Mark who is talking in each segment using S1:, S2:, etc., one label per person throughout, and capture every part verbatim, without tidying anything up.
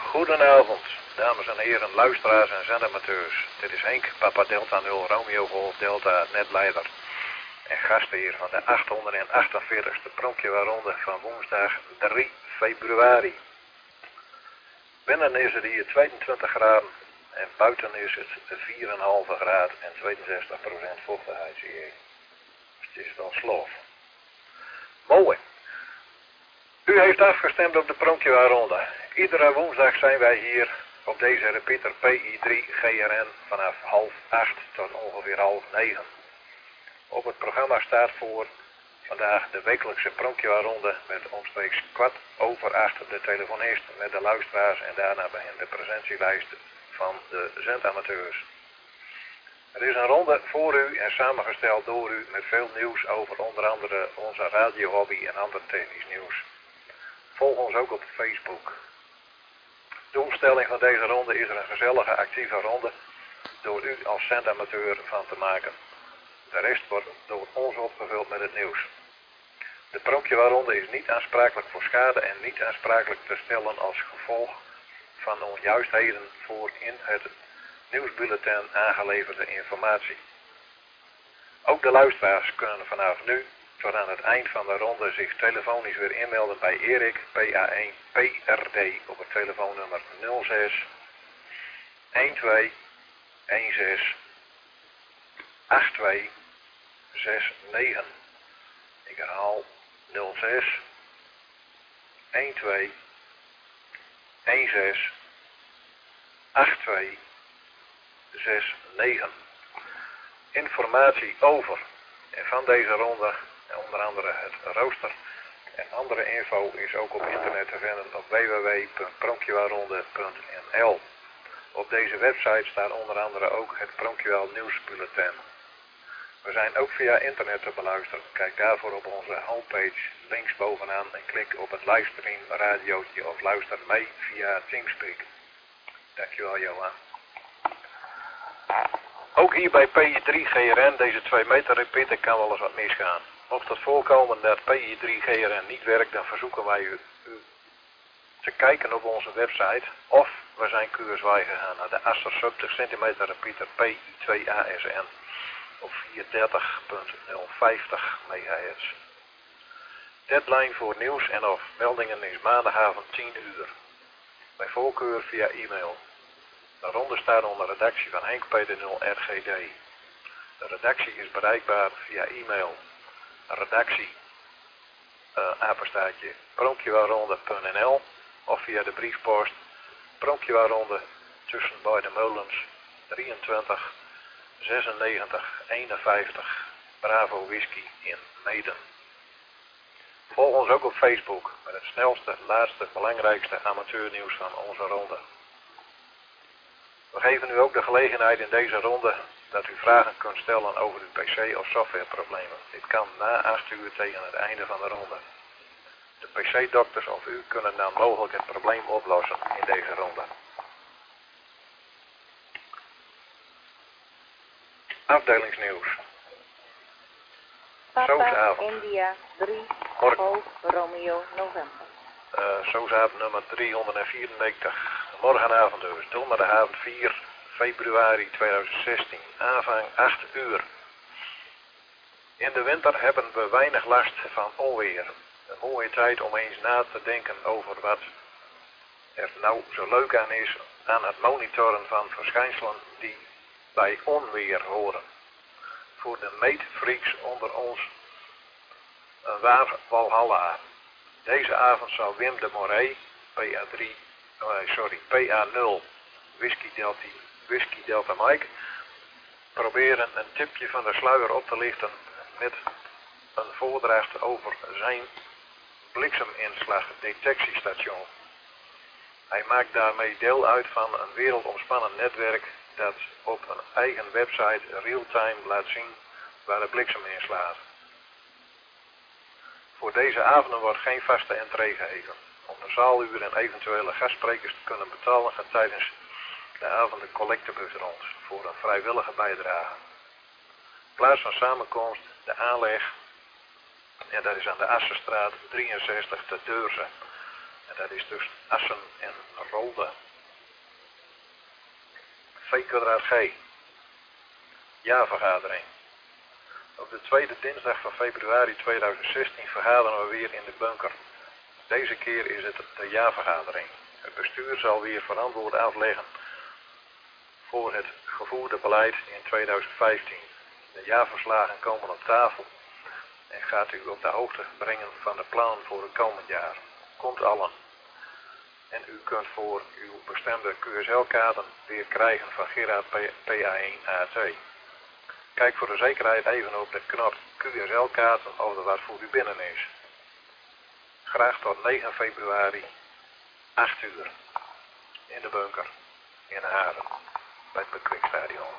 S1: Goedenavond, dames en heren, luisteraars en zendamateurs. Dit is Henk, Papa Delta nul, Romeo Golf Delta, netleider en gastheer van de achthonderdachtenveertigste Pronkjewaronde van woensdag drie februari. Binnen is het hier tweeëntwintig graden en buiten is het vier komma vijf graden en tweeënzestig procent vochtigheid, zie je. Dus het is wel slof. Mooi. U heeft afgestemd op de Pronkjewaronde. Iedere woensdag zijn wij hier op deze repeater P I drie G R N vanaf half acht tot ongeveer half negen. Op het programma staat voor vandaag de wekelijkse Pronkjewaronde met omstreeks kwart over acht de telefonist met de luisteraars en daarna begint de presentielijst van de zendamateurs. Er is een ronde voor u en samengesteld door u met veel nieuws over onder andere onze radiohobby en ander technisch nieuws. Volg ons ook op Facebook. De doelstelling van deze ronde is er een gezellige, actieve ronde door u als zendamateur van te maken. De rest wordt door ons opgevuld met het nieuws. De Pronkjewaronde is niet aansprakelijk voor schade en niet aansprakelijk te stellen als gevolg van onjuistheden voor in het nieuwsbulletin aangeleverde informatie. Ook de luisteraars kunnen vanaf nu tot aan het eind van de ronde zich telefonisch weer inmelden bij Erik P A één P R D op het telefoonnummer nul zes een twee een zes acht twee zes negen. Ik herhaal nul zes een twee een zes acht twee zes negen. Informatie over en van deze ronde en onder andere het rooster en andere info is ook op internet te vinden op w w w punt pronkjewaronde punt n l. Op deze website staat onder andere ook het Pronkjewel nieuwsbulletin. We zijn ook via internet te beluisteren. Kijk daarvoor op onze homepage links bovenaan en klik op het livestream radiootje of luister mee via Teamspeak. Dankjewel Johan. Ook hier bij P I drie G R N, deze twee meter repeater, kan wel eens wat misgaan. Mocht het voorkomen dat P I drie G R N niet werkt, dan verzoeken wij u, u te kijken op onze website of we zijn keurswaai gegaan naar de Aster zeventig centimeter repeater P I twee A S N op vierhonderddertig punt nul vijftig megahertz. Deadline voor nieuws en of meldingen is maandagavond tien uur. Bij voorkeur via e-mail. De ronde staat onder redactie van Henk Peter nul R G D. De redactie is bereikbaar via e-mail. Redactie uh, apenstaartje pronkjewaronde punt n l of via de briefpost Pronkjewaronde tussen beide molens drieëntwintig zesennegentig eenenvijftig Bravo Whisky in Meeden. Volg ons ook op Facebook met het snelste, laatste, belangrijkste amateurnieuws van onze ronde. We geven u ook de gelegenheid in deze ronde dat u vragen kunt stellen over uw pc of softwareproblemen. Dit kan na acht uur tegen het einde van de ronde. De pc-dokters of u kunnen dan mogelijk het probleem oplossen in deze ronde. Afdelingsnieuws.
S2: Papa India drie Golf Romeo November.
S1: Uh, Soesavond nummer driehonderdvierennegentig. Morgenavond dus, donderdagavond vier februari tweeduizend zestien. Aanvang acht uur. In de winter hebben we weinig last van onweer. Een mooie tijd om eens na te denken over wat er nou zo leuk aan is aan het monitoren van verschijnselen die bij onweer horen. Voor de meetfreaks onder ons een waar walhalla. Deze avond zal Wim de Moray, P A drie, oh, sorry, P A nul, Whisky Delta, Whisky Delta Mike, proberen een tipje van de sluier op te lichten met een voordracht over zijn blikseminslag-detectiestation. Hij maakt daarmee deel uit van een wereldomspannend netwerk dat op een eigen website real-time laat zien waar de bliksem inslaat. Voor deze avonden wordt geen vaste entree gegeven. Om de zaaluren en eventuele gastsprekers te kunnen betalen gaat tijdens de avond de collectebus rond voor een vrijwillige bijdrage. Plaats van samenkomst, de aanleg, en dat is aan de Assenstraat drieënzestig te Deurzen. En dat is dus Assen en Rolde. V kwadraat G. Jaarvergadering. Op de tweede dinsdag van februari tweeduizend zestien vergaderen we weer in de bunker. Deze keer is het de jaarvergadering. Het bestuur zal weer verantwoord afleggen voor het gevoerde beleid in tweeduizend vijftien. De jaarverslagen komen op tafel en gaat u op de hoogte brengen van de plannen voor het komend jaar. Komt allen. En u kunt voor uw bestemde Q S L-kaarten weer krijgen van Gerard P A één A twee. Kijk voor de zekerheid even op de knop Q S L-kaarten of er wat voor u binnen is. Graag tot negen februari, acht uur, in de bunker, in Haren, bij het Bekwikstadion.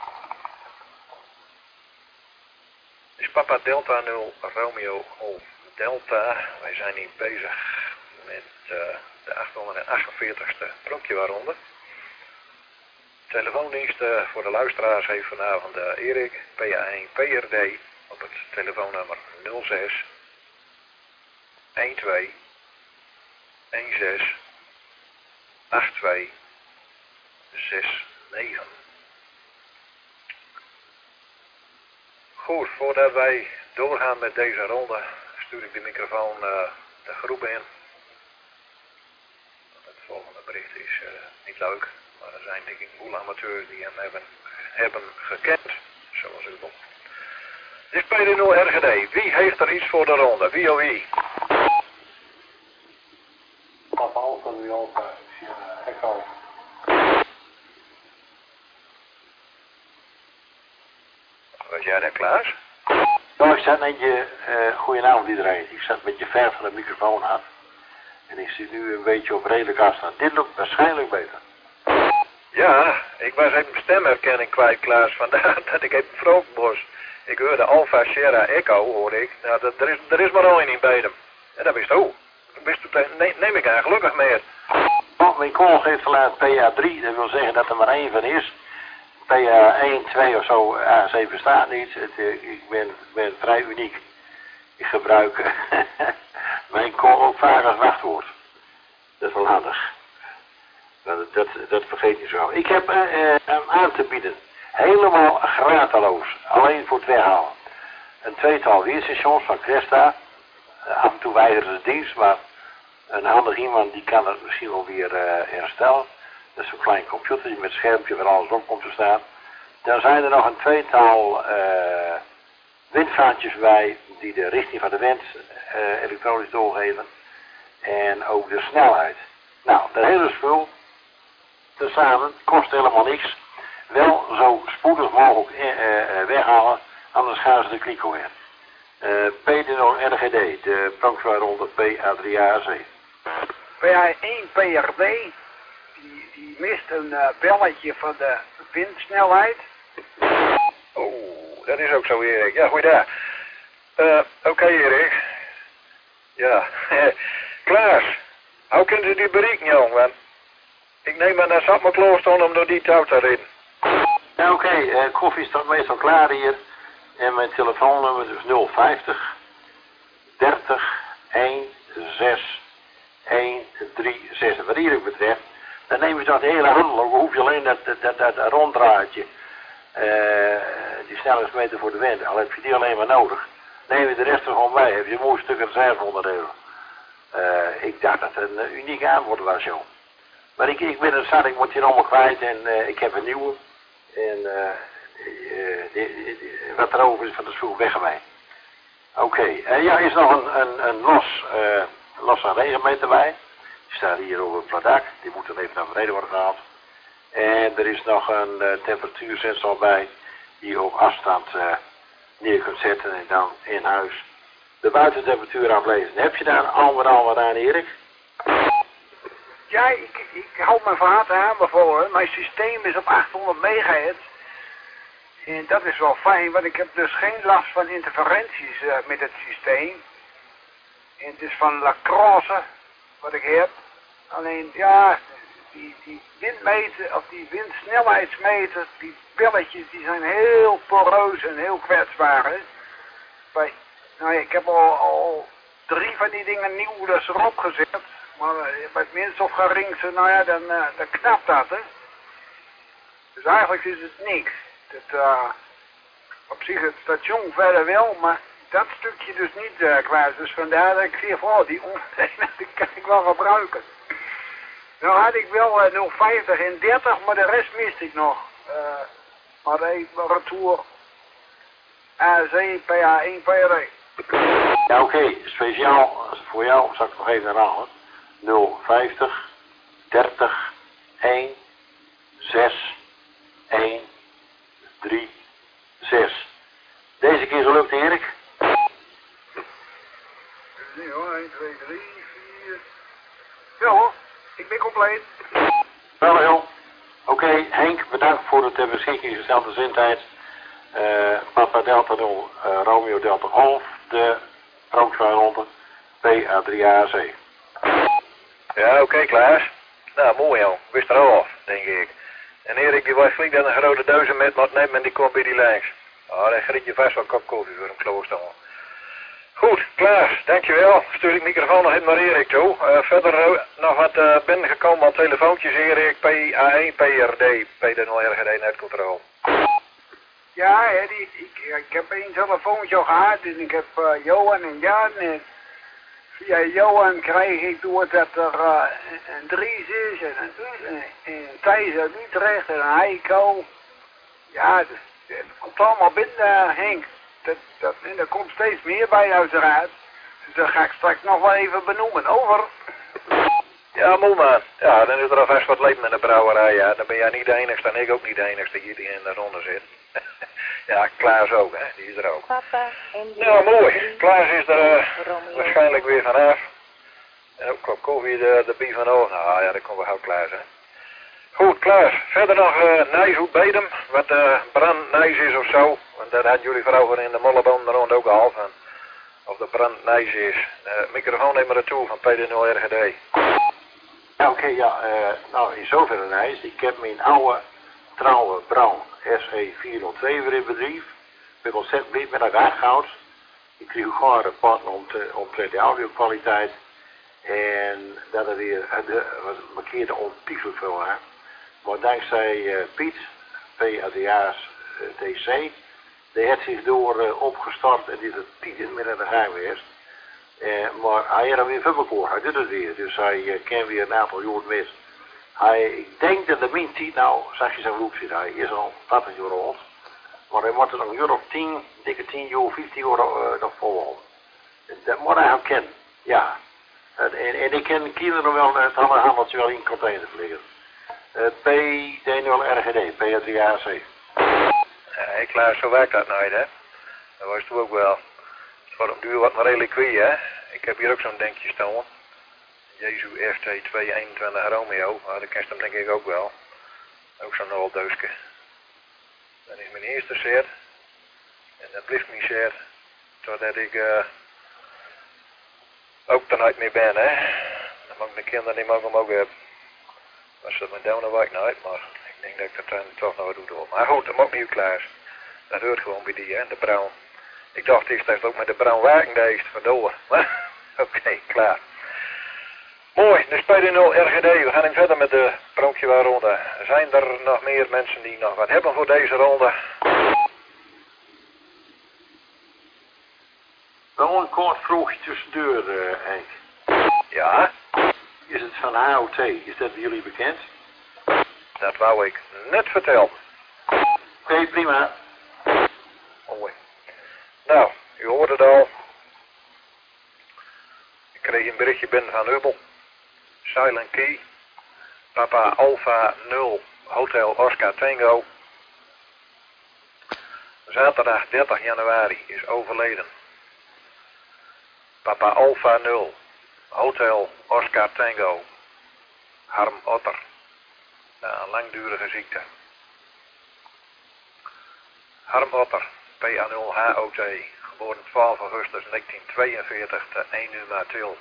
S1: Is Papa Delta nul Romeo Golf Delta. Wij zijn hier bezig met uh, de achthonderdachtenveertigste pronkjewaarronde. Telefoondienst uh, voor de luisteraars heeft vanavond uh, Erik P A één P R D op het telefoonnummer nul zes een twee een zes acht twee zes negen. Goed, voordat wij doorgaan met deze ronde, stuur ik de microfoon uh, de groep in. Het volgende bericht is uh, niet leuk, maar er zijn denk ik boel amateurs die hem hebben, hebben gekend, zoals u wil. Dit is P D nul R G D. Wie heeft er iets voor de ronde? Wie of wie?
S3: Papa Alfa nu Alfa, Echo.
S1: Was jij daar, Klaas?
S3: Nou, ik zat net je, uh, goedenavond iedereen. Ik zat een beetje ver van de microfoon af. En ik zit nu een beetje op redelijk afstand. Dit loopt waarschijnlijk beter.
S1: Ja, ik was even mijn stemherkenning kwijt, Klaas. Vandaar dat ik even vrolijk was. Ik hoorde Alpha Sierra Echo, hoorde ik. Nou, dat, er, is, er is maar één in beiden. En dat wist hoe. Nee, neem ik eigenlijk gelukkig meer.
S3: Oh, mijn call geeft verlaat P A drie. Dat wil zeggen dat er maar één van is. P A één, twee of zo, A C bestaat niet. Het, uh, ik ben, ben vrij uniek. Ik gebruik mijn call ook vaak als wachtwoord. Dat is wel handig. Dat, dat, dat vergeet je zo. Ik heb uh, uh, aan te bieden. Helemaal grateloos. Alleen voor het weghalen. Een tweetal weerstations van Cresta. Uh, af en toe weigeren ze dienst, maar een handig iemand die kan het misschien wel weer uh, herstellen. Dat is zo'n klein computertje met schermpje waar alles op komt te staan. Dan zijn er nog een tweetal uh, windvaartjes bij die de richting van de wind uh, elektronisch doorgeven. En ook de snelheid. Nou, dat hele spul tezamen kost helemaal niks. Wel zo spoedig mogelijk uh, uh, weghalen, anders gaan ze de kliko in. Uh, P D nul R G D, de pronkzwaarronde P A drie A C.
S4: P A één P R D, die, die mist een uh, belletje van de windsnelheid.
S1: Oh, dat is ook zo, Erik. Ja, goeiedag. Uh, Oké, okay, Erik. Ja, Klaas, hoe kunnen ze die bereiken, jong? Want ik neem aan dat zat me kloorstaan om door die touw te rijden.
S3: Ja, oké, okay. uh, koffie staat meestal klaar hier. En mijn telefoonnummer is nul vijftig dertig een zes een drie zes. Wat hier ook betreft, dan neem je dat hele handel. Dan hoef je alleen dat, dat, dat, dat ronddraadje, uh, die snelheidsmeter voor de wind. Al heb je die alleen maar nodig. Neem je de rest er gewoon bij. Heb je een mooi stuk reserveonderdelen. Uh, ik dacht dat het een uniek aanbod was, joh. Maar ik, ik ben er zat, ik moet hier allemaal kwijt en uh, ik heb een nieuwe. En uh, uh, die, die, die, wat er over is van de spoel weggemeen. Oké, okay. uh, ja, er is nog een, een, een los, uh, losse regenmeter bij. Die staat hier over het pladak. Die moet dan even naar beneden worden gehaald. En er is nog een uh, temperatuursensor bij. Die je op afstand uh, neer kunt zetten en dan in huis de buitentemperatuur aflezen. Heb je daar al wat al wat aan, Erik?
S4: Ja, ik, ik hou mijn vaten aan bijvoorbeeld. Mijn systeem is op achthonderd megahertz. En dat is wel fijn, want ik heb dus geen last van interferenties uh, met het systeem. En het is van lacrosse wat ik heb. Alleen, ja, die, die windmeter, of die windsnelheidsmeters, die belletjes, die zijn heel poreus en heel kwetsbaar. Hè? Bij, nou ja, ik heb al, al drie van die dingen nieuw dus erop gezet. Maar uh, bij het minst of geringste, nou ja, dan, uh, dan knapt dat, hè. Dus eigenlijk is het niks. Dat, uh, op zich het station verder wel, maar dat stukje dus niet uh, kwijt. Dus vandaar dat ik zeg, oh, die ondernemer, die kan ik wel gebruiken. Nou had ik wel uh, nul vijftig en dertig, maar de rest miste ik nog. Uh, maar de retour A C P A één P R D.
S3: Ja, oké. Okay. Speciaal voor jou zal ik nog even herhalen. nul vijftig dertig één zes één drie zes. Deze keer gelukt, Erik.
S4: Nee hoor, één, twee, drie, vier. Ja hoor, ik ben compleet.
S3: Wel heel. Oké, okay, Henk, bedankt voor het ter beschikking gestelde zendtijd. Uh, Papa Delta nul, uh, Romeo Delta Golf, de rookzwaaironde, P A drie A C.
S1: Ja, oké, okay, Klaas. Nou, mooi joh. Wist er al af, denk ik. En Erik, die was flink dat een grote duizend met wat neemt en die komt bij die langs. Oh, dan griet je vast wel een kop koffie voor hem klooster. Goed, Klaas, dankjewel. Stuur ik microfoon nog even naar Erik toe. Uh, verder uh, nog wat uh, binnengekomen aan telefoontjes, Erik, P A één P R D, P D nul R G D netcontrole.
S4: Ja, hè, die, ik, ik heb een telefoontje al gehad en ik heb uh, Johan en Jan en via Johan krijg ik door dat er uh, een, een Dries is en een, een, een Thijs uit Utrecht en een Heiko. Ja, dat, dat komt allemaal binnen, uh, Henk. Dat, dat, en er komt steeds meer bij uiteraard. Dus dat ga ik straks nog wel even benoemen. Over.
S1: Ja, moe man. Ja, dan is er alvast wat leven in de brouwerij. Ja. Dan ben jij niet de enigste en ik ook niet de enigste hier die in de ronde zit. Ja, Klaas ook, hè. Die is er ook.
S2: Papa en
S1: nou, mooi. Klaas is er uh, waarschijnlijk weer vanaf. En ook kop koffie de, de bie van oog. Nou ja, dat komt wel gauw Klaas, hè. Goed, Klaas. Verder nog uh, Nijshoek Bedem. Wat uh, brand Nijs is of zo. Want dat hadden jullie vroeger in de molleboom rond ook al van. Of de brand Nijs is. Uh, microfoon neem maar naartoe van P D nul R G D.
S3: Ja, oké, okay, ja. Uh, nou, in zoverre Nijs. Ik heb mijn oude, trouwe Brown S E vierhonderdtwee weer in bedrijf. Ik ben ontzettend blij met elkaar gehouden. Ik kreeg gewoon rapporten om te, om de audio-kwaliteit. En dat er weer de markeerde ontiegelijk veel aan. Maar dankzij uh, Piet, P A D A's uh, D C, die heeft zich door uh, opgestart en die is het Piet in midden in de geheim geweest. Uh, maar hij heeft er weer verbekoord, hij doet het weer, dus hij uh, kan weer een aantal jaren mis. Hij, ik denk dat de min tien nou, zag je zijn loop zit, hij is al tachtig jaar oud. Maar hij moet er nog een jaar of tien, dikke tien jaar, vijftien jaar uh, nog volhouden. Dat moet hij ook kennen, ja. En, en, en ik ken kinderen wel het andere handeltje wel in containers liggen. Uh, P D nul R G D, P A drie A C.
S1: Ja, Klaas, zo werkt dat nooit, hè. Dat was toen ook wel. Het wordt op duur wat een reliquie, hè. Ik heb hier ook zo'n denkje staan. Jezu F T tweehonderdeenentwintig Romeo. Nou, dat kent hem denk ik ook wel. Ook zo'n oud doosje. Dat is mijn eerste set. En dat blijft mijn set. Totdat ik uh, ook er nooit meer ben, hè. Dan mag mijn kinderen niet mogen hem ook hebben. Was dat mijn down weet ik nooit, maar ik denk dat ik dat dan toch nog wat doe. Maar goed, dat mag niet Klaas. Dat hoort gewoon bij die, hè, de Brown. Ik dacht eerst dat het ook met de Brown werken deed, vandoor. Oké, okay, klaar. Mooi, dus P D nul R G D, we gaan verder met de pronkjewaarronde. Zijn er nog meer mensen die nog wat hebben voor deze ronde?
S3: Wel een kort vroegje tussendoor, uh, Henk.
S1: Ja?
S3: Is het van H O T, is dat bij jullie bekend?
S1: Dat wou ik net vertellen.
S3: Oké, okay, prima.
S1: Mooi. Nou, u hoort het al. Ik kreeg een berichtje binnen van Hubbel. Silent Key. Papa Alpha nul. Hotel Oscar Tango. Zaterdag dertig januari is overleden. Papa Alpha nul. Hotel Oscar Tango. Harm Otter. Na een langdurige ziekte. Harm Otter. P A nul H O T. Geboren twaalf augustus negentientweeënveertig te één uur Matil.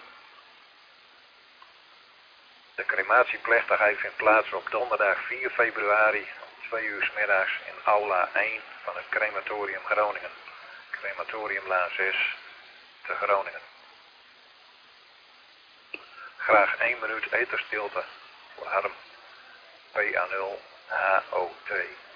S1: De crematieplechtigheid vindt plaats op donderdag vier februari om twee uur 's middags in aula één van het crematorium Groningen. Crematoriumlaan zes te Groningen. graag één minuut eterstilte voor Harm. P A nul H O T.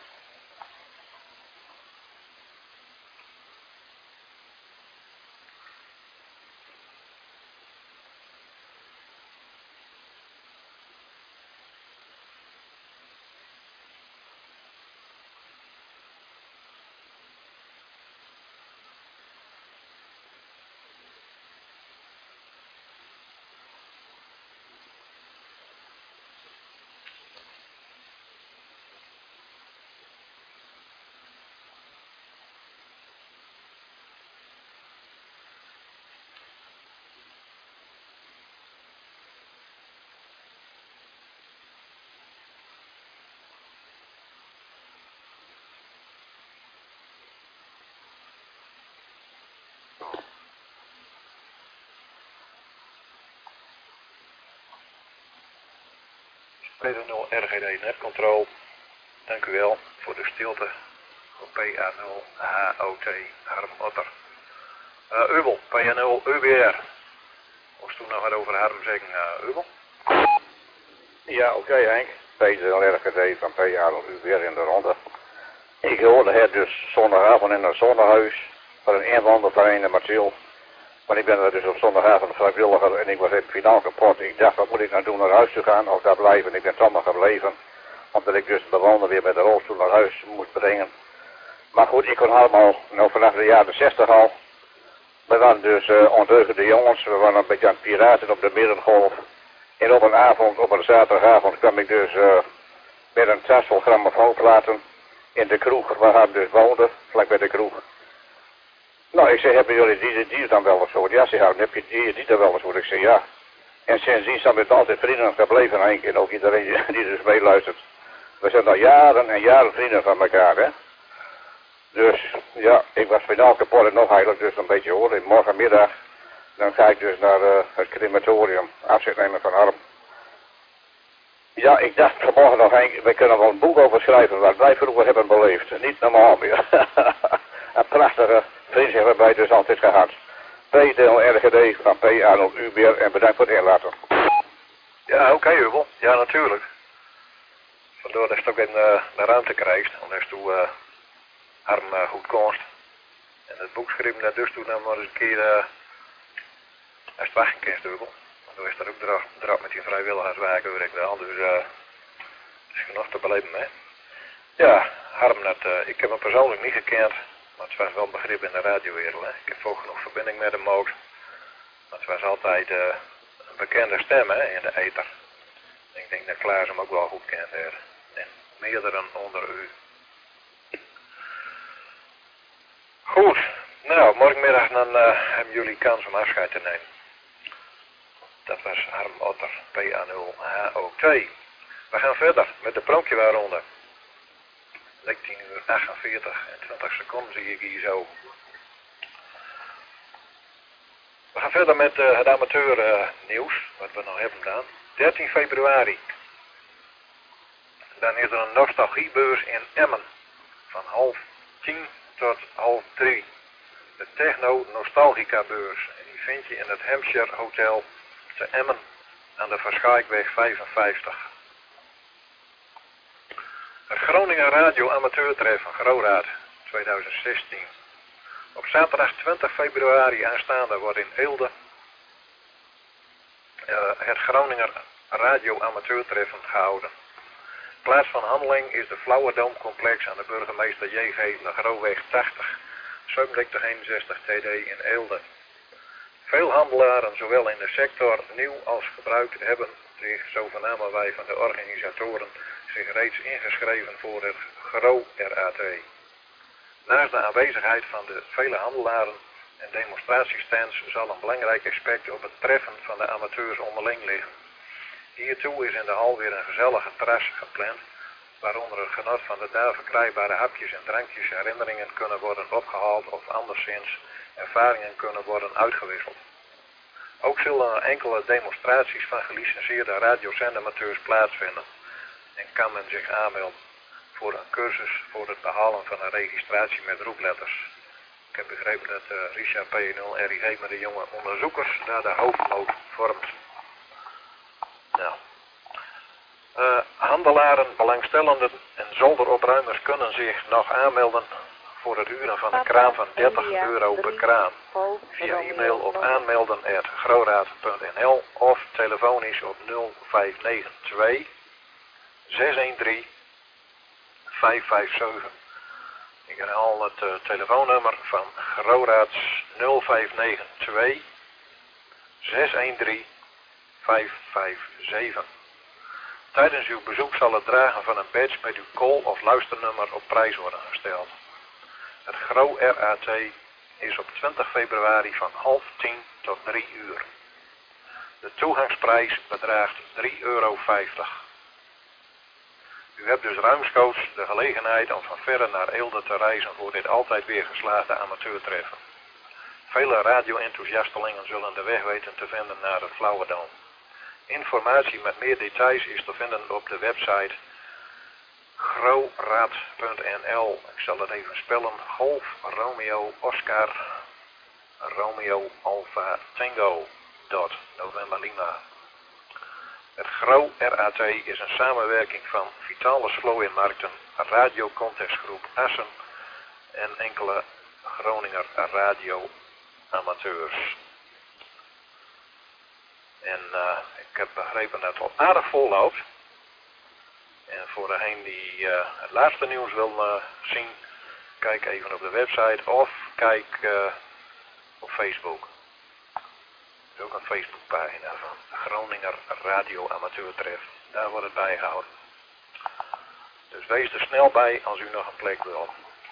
S1: Peter nul R G D netcontrole. Dank u wel voor de stilte. Voor P A nul H O T Harm Otter. Uh, Ubel, P A nul U B R. Moest toen nog wat over Harm zeggen, uh, Ubel?
S5: Ja, oké okay, Henk. Peter nul R G D van P A nul U B R in de ronde. Ik hoorde het dus zondagavond in een zonnehuis van een inwonervereniging in Martiel. Maar ik ben er dus op zondagavond vrijwilliger en ik was even finaal kapot. Ik dacht, wat moet ik nou doen, naar huis te gaan of daar blijven? Ik ben toch maar gebleven. Omdat ik dus de bewoner weer met de rolstoel naar huis moest brengen. Maar goed, ik kon allemaal, nou vanaf de jaren zestig al. We waren dus uh, ondeugende jongens. We waren een beetje aan het piraten op de Middengolf. En op een avond, op een zaterdagavond, kwam ik dus uh, met een tas vol grammofoonplaten in de kroeg waar hij dus woonde, vlak bij de kroeg. Nou, ik zei, hebben jullie die, die dan wel eens gehoord? Ja, ze hadden, heb je die, die dan wel eens gehoord? Ik zei, ja. En sindsdien zijn we altijd vrienden gebleven, Henk, en ook iedereen die dus meeluistert. We zijn al jaren en jaren vrienden van elkaar, hè. Dus, ja, ik was finaal kapot en nog eigenlijk dus een beetje horen. Morgenmiddag, dan ga ik dus naar uh, het crematorium, afscheid nemen van Harm. Ja, ik dacht vanmorgen nog, Henk, we kunnen wel een boek over schrijven wat wij vroeger hebben beleefd. Niet normaal meer. Een prachtige vriendschap hebben wij dus altijd gehad. P nul R G D van P A nul U B R en bedankt voor het inlaten.
S1: Ja, oké okay, Ubel. Ja, natuurlijk. Vandoor dat je ook in uh, de ruimte krijgt, omdat je uh, Harm uh, goed konst. En het boek schrijven, dat dus toen dan maar eens een keer uh, als het wachten kent, Ubel. Toen is er ook draf, draf met die vrijwilligerswerk, hoor ik wel. Dus uh, het is genoeg te beleven, hè. Ja, Harm, dat, uh, ik heb hem persoonlijk niet gekend. Maar het was wel begrip in de radiowereld. Hè. Ik heb ook genoeg verbinding met hem ook. Maar het was altijd uh, een bekende stem, hè, in de ether. Ik denk dat Klaas hem ook wel goed kent. Hè. En meerdere onder u. Goed. Nou, morgenmiddag dan uh, hebben jullie kans om afscheid te nemen. Dat was Harm Otter, P A nul H O T. We gaan verder met de pronkjewaarronde. negentien uur achtenveertig en twintig seconden zie ik hier zo. We gaan verder met uh, het amateur uh, nieuws, wat we nog hebben gedaan. dertien februari. Dan is er een nostalgiebeurs in Emmen. Van half tien tot half drie. De Techno Nostalgica beurs. En die vind je in het Hampshire Hotel te Emmen aan de Verschaakweg vijfenvijftig. Het Groninger Radio Amateurtreff van Groraad tweeduizend zestien. Op zaterdag twintig februari aanstaande wordt in Eelde uh, het Groninger Radio Amateurtreffen gehouden. Plaats van handeling is de Flauwerdoomcomplex aan de burgemeester J G de Groweg tachtig, zevenendertig eenenzestig T D in Eelde. Veel handelaren, zowel in de sector nieuw als gebruikt, hebben zich, zo vernamen wij van de organisatoren, zich reeds ingeschreven voor het Gro R A T. Naast de aanwezigheid van de vele handelaren en demonstratiestands zal een belangrijk aspect op het treffen van de amateurs onderling liggen. Hiertoe is in de hal weer een gezellige terras gepland, waaronder het genot van de daar verkrijgbare hapjes en drankjes herinneringen kunnen worden opgehaald of anderszins ervaringen kunnen worden uitgewisseld. Ook zullen er enkele demonstraties van gelicenseerde radiozendamateurs plaatsvinden en kan men zich aanmelden voor een cursus voor het behalen van een registratie met roepletters. Ik heb begrepen dat uh, Richard P nul R I G met de jonge onderzoekers daar de hoofdmoot vormt. Nou. Uh, handelaren, belangstellenden en zolderopruimers kunnen zich nog aanmelden voor het huren van een kraan van dertig euro per kraan. Via e-mail op aanmelden at groraad punt n l of telefonisch op nul vijf negen twee zes een drie vijf vijf zeven. Ik herhaal het uh, telefoonnummer van Groraads nul vijf negen twee zes een drie vijf vijf zeven. Tijdens uw bezoek zal het dragen van een badge met uw call- of luisternummer op prijs worden gesteld. Het Gro R A T is op twintig februari van half tien tot drie uur. De toegangsprijs bedraagt drie euro vijftig. U hebt dus ruimschoots de gelegenheid om van verre naar Eelde te reizen voor dit altijd weer geslaagde amateurtreffen. Vele radio-enthousiastelingen zullen de weg weten te vinden naar het Flauwedam. Informatie met meer details is te vinden op de website groraad punt n l. Ik zal het even spellen. Golf Romeo Oscar Romeo Alpha Tango dot November Lima. Het Gro R A T is een samenwerking van Vitalis Flow in Markten, Radio Contestgroep Assen en enkele Groninger radio amateurs. En uh, ik heb begrepen dat het al aardig vol loopt. En voor degene die uh, het laatste nieuws wil uh, zien, kijk even op de website of kijk uh, op Facebook. Er is ook een Facebookpagina van Groninger Radio Amateurtref. Daar wordt het bijgehouden. Dus wees er snel bij als u nog een plek wil.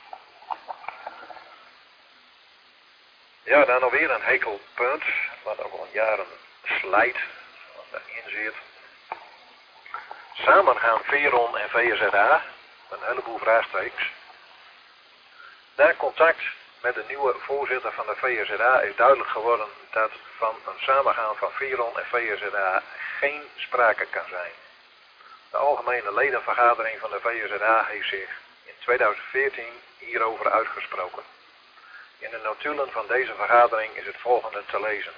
S1: Ja, dan nog weer een hekelpunt, wat ook al jaren slijt, wat daarin zit. Samen gaan Veron en V Z A, een heleboel vraagtekens. Na contact met de nieuwe voorzitter van de V Z A is duidelijk geworden dat van een samengaan van Veron en V Z A geen sprake kan zijn. De algemene ledenvergadering van de V Z A heeft zich in tweeduizend veertien hierover uitgesproken. In de notulen van deze vergadering is het volgende te lezen.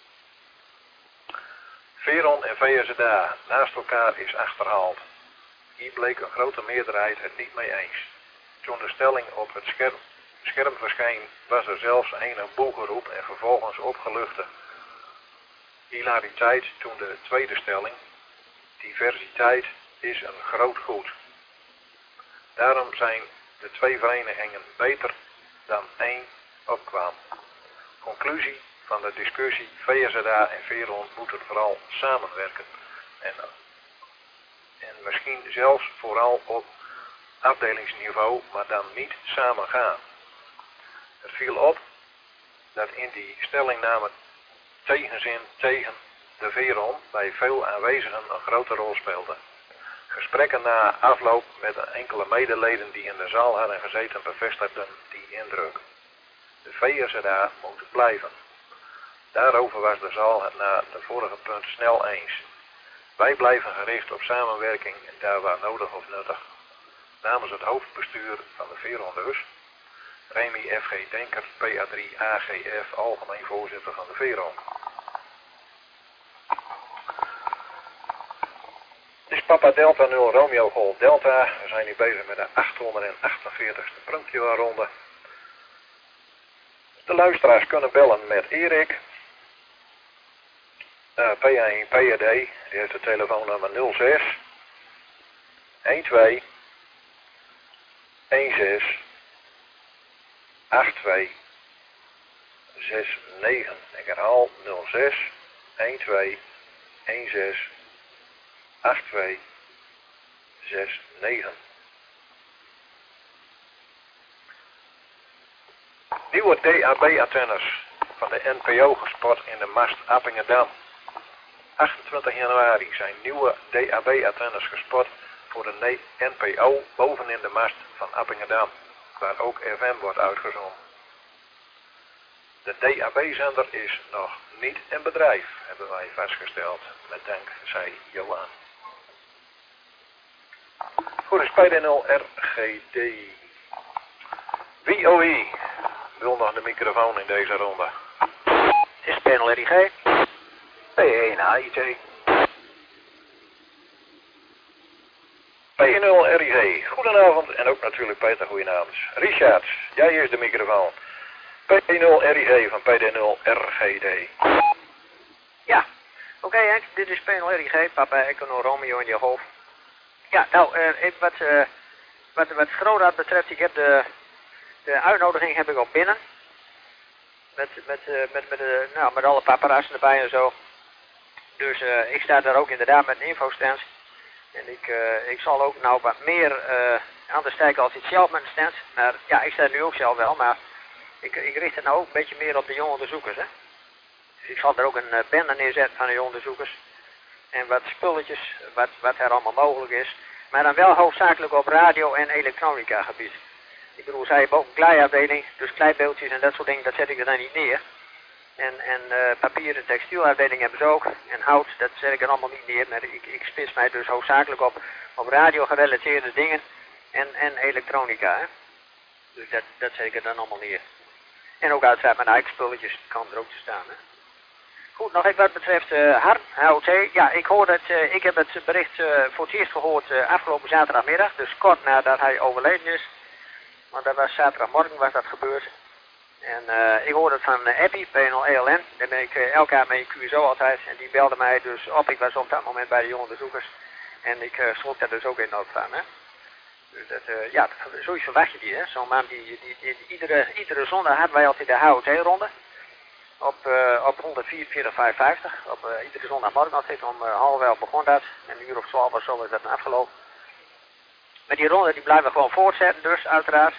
S1: Veron en V Z A naast elkaar is achterhaald. Hier bleek een grote meerderheid het niet mee eens. Toen de stelling op het scherm, scherm verscheen, was er zelfs een boegeroep en vervolgens opgeluchte hilariteit toen de tweede stelling, diversiteit is een groot goed. Daarom zijn de twee verenigingen beter dan één opkwam. Conclusie van de discussie: V Z A en Veron moeten vooral samenwerken en, en misschien zelfs vooral op afdelingsniveau, maar dan niet samen gaan. Het viel op dat in die stellingname tegenzin tegen de Veron bij veel aanwezigen een grote rol speelde. Gesprekken na afloop met enkele medeleden die in de zaal hadden gezeten bevestigden die indruk. De V Z A moet blijven. Daarover was de zaal het na de vorige punt snel eens. Wij blijven gericht op samenwerking en daar waar nodig of nuttig. Namens het hoofdbestuur van de Veron dus, Remy F G Denker, P A drie A G F, algemeen voorzitter van de Veron. Dit is Papa Delta nul Romeo Golf Delta. We zijn nu bezig met de achthonderdachtenveertigste prunkjewaarronde. De luisteraars kunnen bellen met Erik. Uh, P A één P A D, die heeft het telefoonnummer nul zes een twee een zes acht twee zes negen. Ik herhaal nul zes een twee een zes acht twee zes negen. Nieuwe D A B-antennes van de N P O gespot in de mast Appingedam. achtentwintig januari zijn nieuwe D A B-antennes gespot voor de N P O bovenin de mast van Appingedam, waar ook F M wordt uitgezonden. De D A B-zender is nog niet in bedrijf, hebben wij vastgesteld, met dank, zei Johan. Voor de Spider nul R G D. Wie O I wil nog de microfoon in deze ronde?
S6: Is panel R I G? P één A I T.
S1: P nul R I G, goedenavond en ook natuurlijk Peter, goedenavond. Richard, jij is de microfoon. P nul R I G van P D nul R G D.
S6: Ja, oké okay, Henk, dit is P nul R I G, Papa Echo Romeo in je hoofd. Ja, nou, uh, even wat, uh, wat, wat Groenraad betreft, ik heb de, de uitnodiging heb ik al binnen. Met, met, uh, met, met, uh, nou, met alle paparazzen erbij en zo. Dus uh, ik sta daar ook inderdaad met een infostand. En ik, uh, ik zal ook nou wat meer uh, aan de stijgen als ik zelf met een stand. Maar ja, ik sta nu ook zelf wel, maar ik, ik richt het nou ook een beetje meer op de jonge onderzoekers. Hè? Dus ik zal er ook een uh, bende neerzetten van de jonge onderzoekers. En wat spulletjes, wat, wat er allemaal mogelijk is. Maar dan wel hoofdzakelijk op radio- en elektronica gebied. Ik bedoel, zij hebben ook een kleiafdeling, dus kleibeeldjes en dat soort dingen, dat zet ik er dan niet neer. En, en uh, papier- en textielafdeling hebben ze ook. En hout, dat zet ik er allemaal niet neer. Maar ik, ik spits mij dus hoofdzakelijk op, op radio-gerelateerde dingen en, en elektronica. Hè? Dus dat, dat zet ik er dan allemaal neer. En ook uiteraard mijn eigen spulletjes kan er ook te staan. Hè? Goed, nog even wat betreft uh, H A R, H O T. Ja, ik, hoor het, uh, ik heb het bericht uh, voor het eerst gehoord uh, afgelopen zaterdagmiddag. Dus kort nadat hij overleden is. Want dat was zaterdagmorgen was dat gebeurd. En uh, ik hoorde het van uh, Appie, P nul E L N. Daar ben ik uh, elke jaar mee in Q S O altijd. En die belde mij dus op. Ik was op dat moment bij de jonge onderzoekers. En ik uh, schrok daar dus ook in nood van. Hè? Dus dat, uh, ja, zoiets verwacht je die. Hè? Zo'n man die, die, die, die, iedere, iedere zondag hadden wij altijd de H O T-ronde. Op, uh, op honderdvierenveertig vijfenvijftig. Op uh, iedere zondagmorgen altijd om uh, half elf begon dat. En een uur of twaalf of zo is dat afgelopen. Maar die ronde die blijven we gewoon voortzetten dus, uiteraard.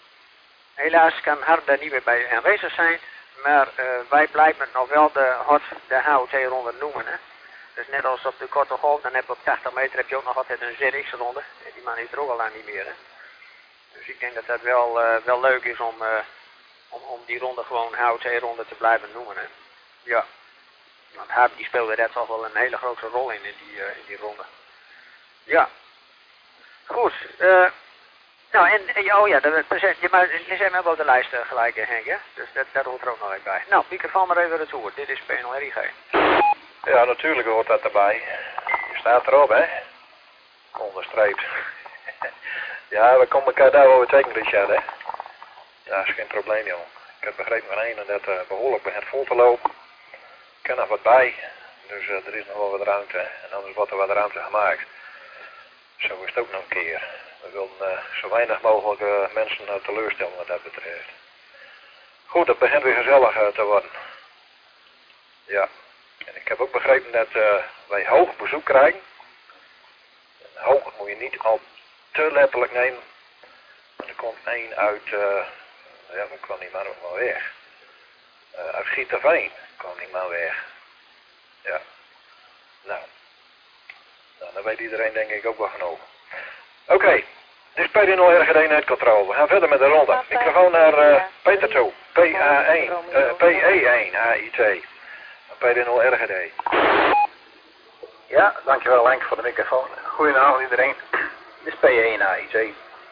S6: Helaas kan H A R daar niet meer bij aanwezig zijn. Maar uh, wij blijven nog wel de, hot, de H O T-ronde noemen. Hè? Dus net als op de korte golf, dan heb je op tachtig meter heb je ook nog altijd een Z X-ronde. En die man is er ook al lang niet meer. Hè? Dus ik denk dat dat wel, uh, wel leuk is om... Uh, Om, om die ronde gewoon H O T-ronde te blijven noemen. Hè. Ja. Want H A R die speelde daar toch wel een hele grote rol in, in die, uh, in die ronde. Ja. Goed. Uh, nou, en, en oh ja, de, je, maar, je zijn wel op de lijst uh, gelijk, Henk, hè? Dus dat, dat hoort er ook nog even bij. Nou, microfoon maar even retour. Dit is P nul R I G.
S1: Ja, natuurlijk hoort dat erbij. Je staat erop, hè? Onderstreept. Ja, we komen elkaar daar wel weer tegen, Richard, hè? Ja, is geen probleem, joh. Ik heb begrepen van één en dat uh, behoorlijk begint vol te lopen. Ik kan nog wat bij, dus uh, er is nog wel wat ruimte. En anders wordt er wat ruimte gemaakt. Zo is het ook nog een keer. We willen uh, zo weinig mogelijk uh, mensen uh, teleurstellen wat dat betreft. Goed, het begint weer gezellig uh, te worden. Ja, en ik heb ook begrepen dat uh, wij hoog bezoek krijgen. En hoog moet je niet al te letterlijk nemen. Er komt één uit... Uh, Ja, dan kwam die man ook wel weg. Uh, uit Gieterveen kwam die man weg. Ja. Nou. nou. Dan weet iedereen denk ik ook wel genoeg. Oké. Okay. Dit is P D nul R G D netcontrole. We gaan verder met de ronde. Microfoon naar uh, Peter toe. P A één. Uh, P E één. A I T. P D nul R G D.
S3: Ja, dankjewel Henk voor de microfoon. Goedenavond iedereen. Dit is P E één A I T.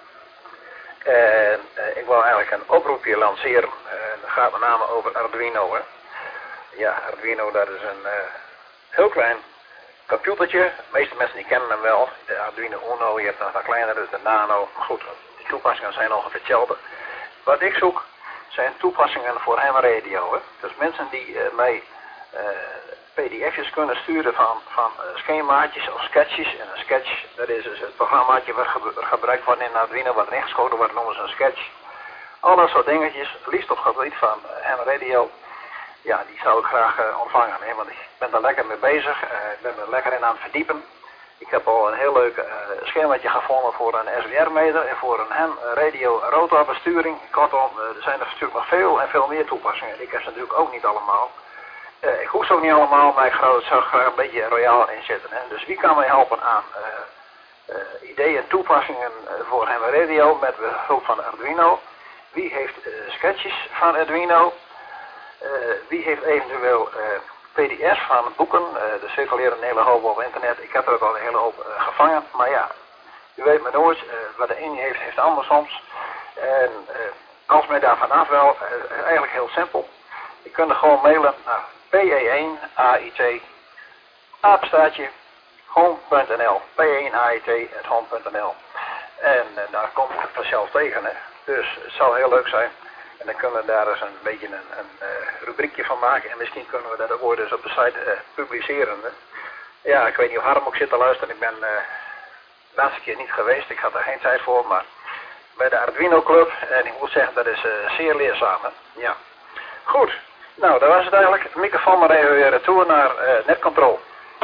S3: En uh, ik wil eigenlijk een oproepje lanceren. Uh, dat gaat met name over Arduino. Hè. Ja, Arduino dat is een uh, heel klein computertje. De meeste mensen die kennen hem wel. De Arduino Uno, je hebt nog wat kleiner, dus de Nano. Maar goed, die toepassingen zijn ongeveer hetzelfde. Wat ik zoek zijn toepassingen voor M radio. Hè. Dus mensen die uh, mij uh, P D F'jes kunnen sturen van, van uh, schemaatjes of sketches. En een sketch, dat is dus het programmaatje wat ge gebruikt wordt in Arduino, wat ingeschoten wordt, noemen ze een sketch. Al dat soort dingetjes, liefst op gebied van uh, M radio, ja, die zou ik graag uh, ontvangen. Hè, want ik ben daar lekker mee bezig, uh, ik ben er lekker in aan het verdiepen. Ik heb al een heel leuk uh, schemaatje gevonden voor een S W R-meter en voor een M radio rotorbesturing. Kortom, uh, er zijn er natuurlijk nog veel en veel meer toepassingen. Ik heb ze natuurlijk ook niet allemaal. Uh, ik hoef ze ook niet allemaal, maar ik zou het graag een beetje royaal inzetten. Hè. Dus wie kan mij helpen aan uh, uh, ideeën en toepassingen uh, voor M radio met behulp van Arduino? Wie heeft uh, sketches van Arduino? Uh, wie heeft eventueel uh, P D F's van boeken? Uh, er circuleren een hele hoop op internet. Ik heb er ook al een hele hoop uh, gevangen. Maar ja, u weet maar nooit. Uh, wat de een heeft, heeft de ander soms. En uh, als mij daar vanaf wel, uh, eigenlijk heel simpel. Je kunt er gewoon mailen naar P E één A I T apenstaartje home punt n l. P één H I T at home punt n l. En uh, daar kom ik het vanzelf tegen. Hè. Dus het zal heel leuk zijn. En dan kunnen we daar eens een beetje een, een uh, rubriekje van maken. En misschien kunnen we dat ook ooit eens op de site uh, publiceren. Hè. Ja, ik weet niet of Harm ook zit te luisteren. Ik ben uh, de laatste keer niet geweest. Ik had er geen tijd voor. Maar bij de Arduino Club. En ik moet zeggen, dat is uh, zeer leerzaam. Hè. Ja. Goed. Nou, dat was het eigenlijk. De microfoon maar even weer retour naar uh, netcontrol.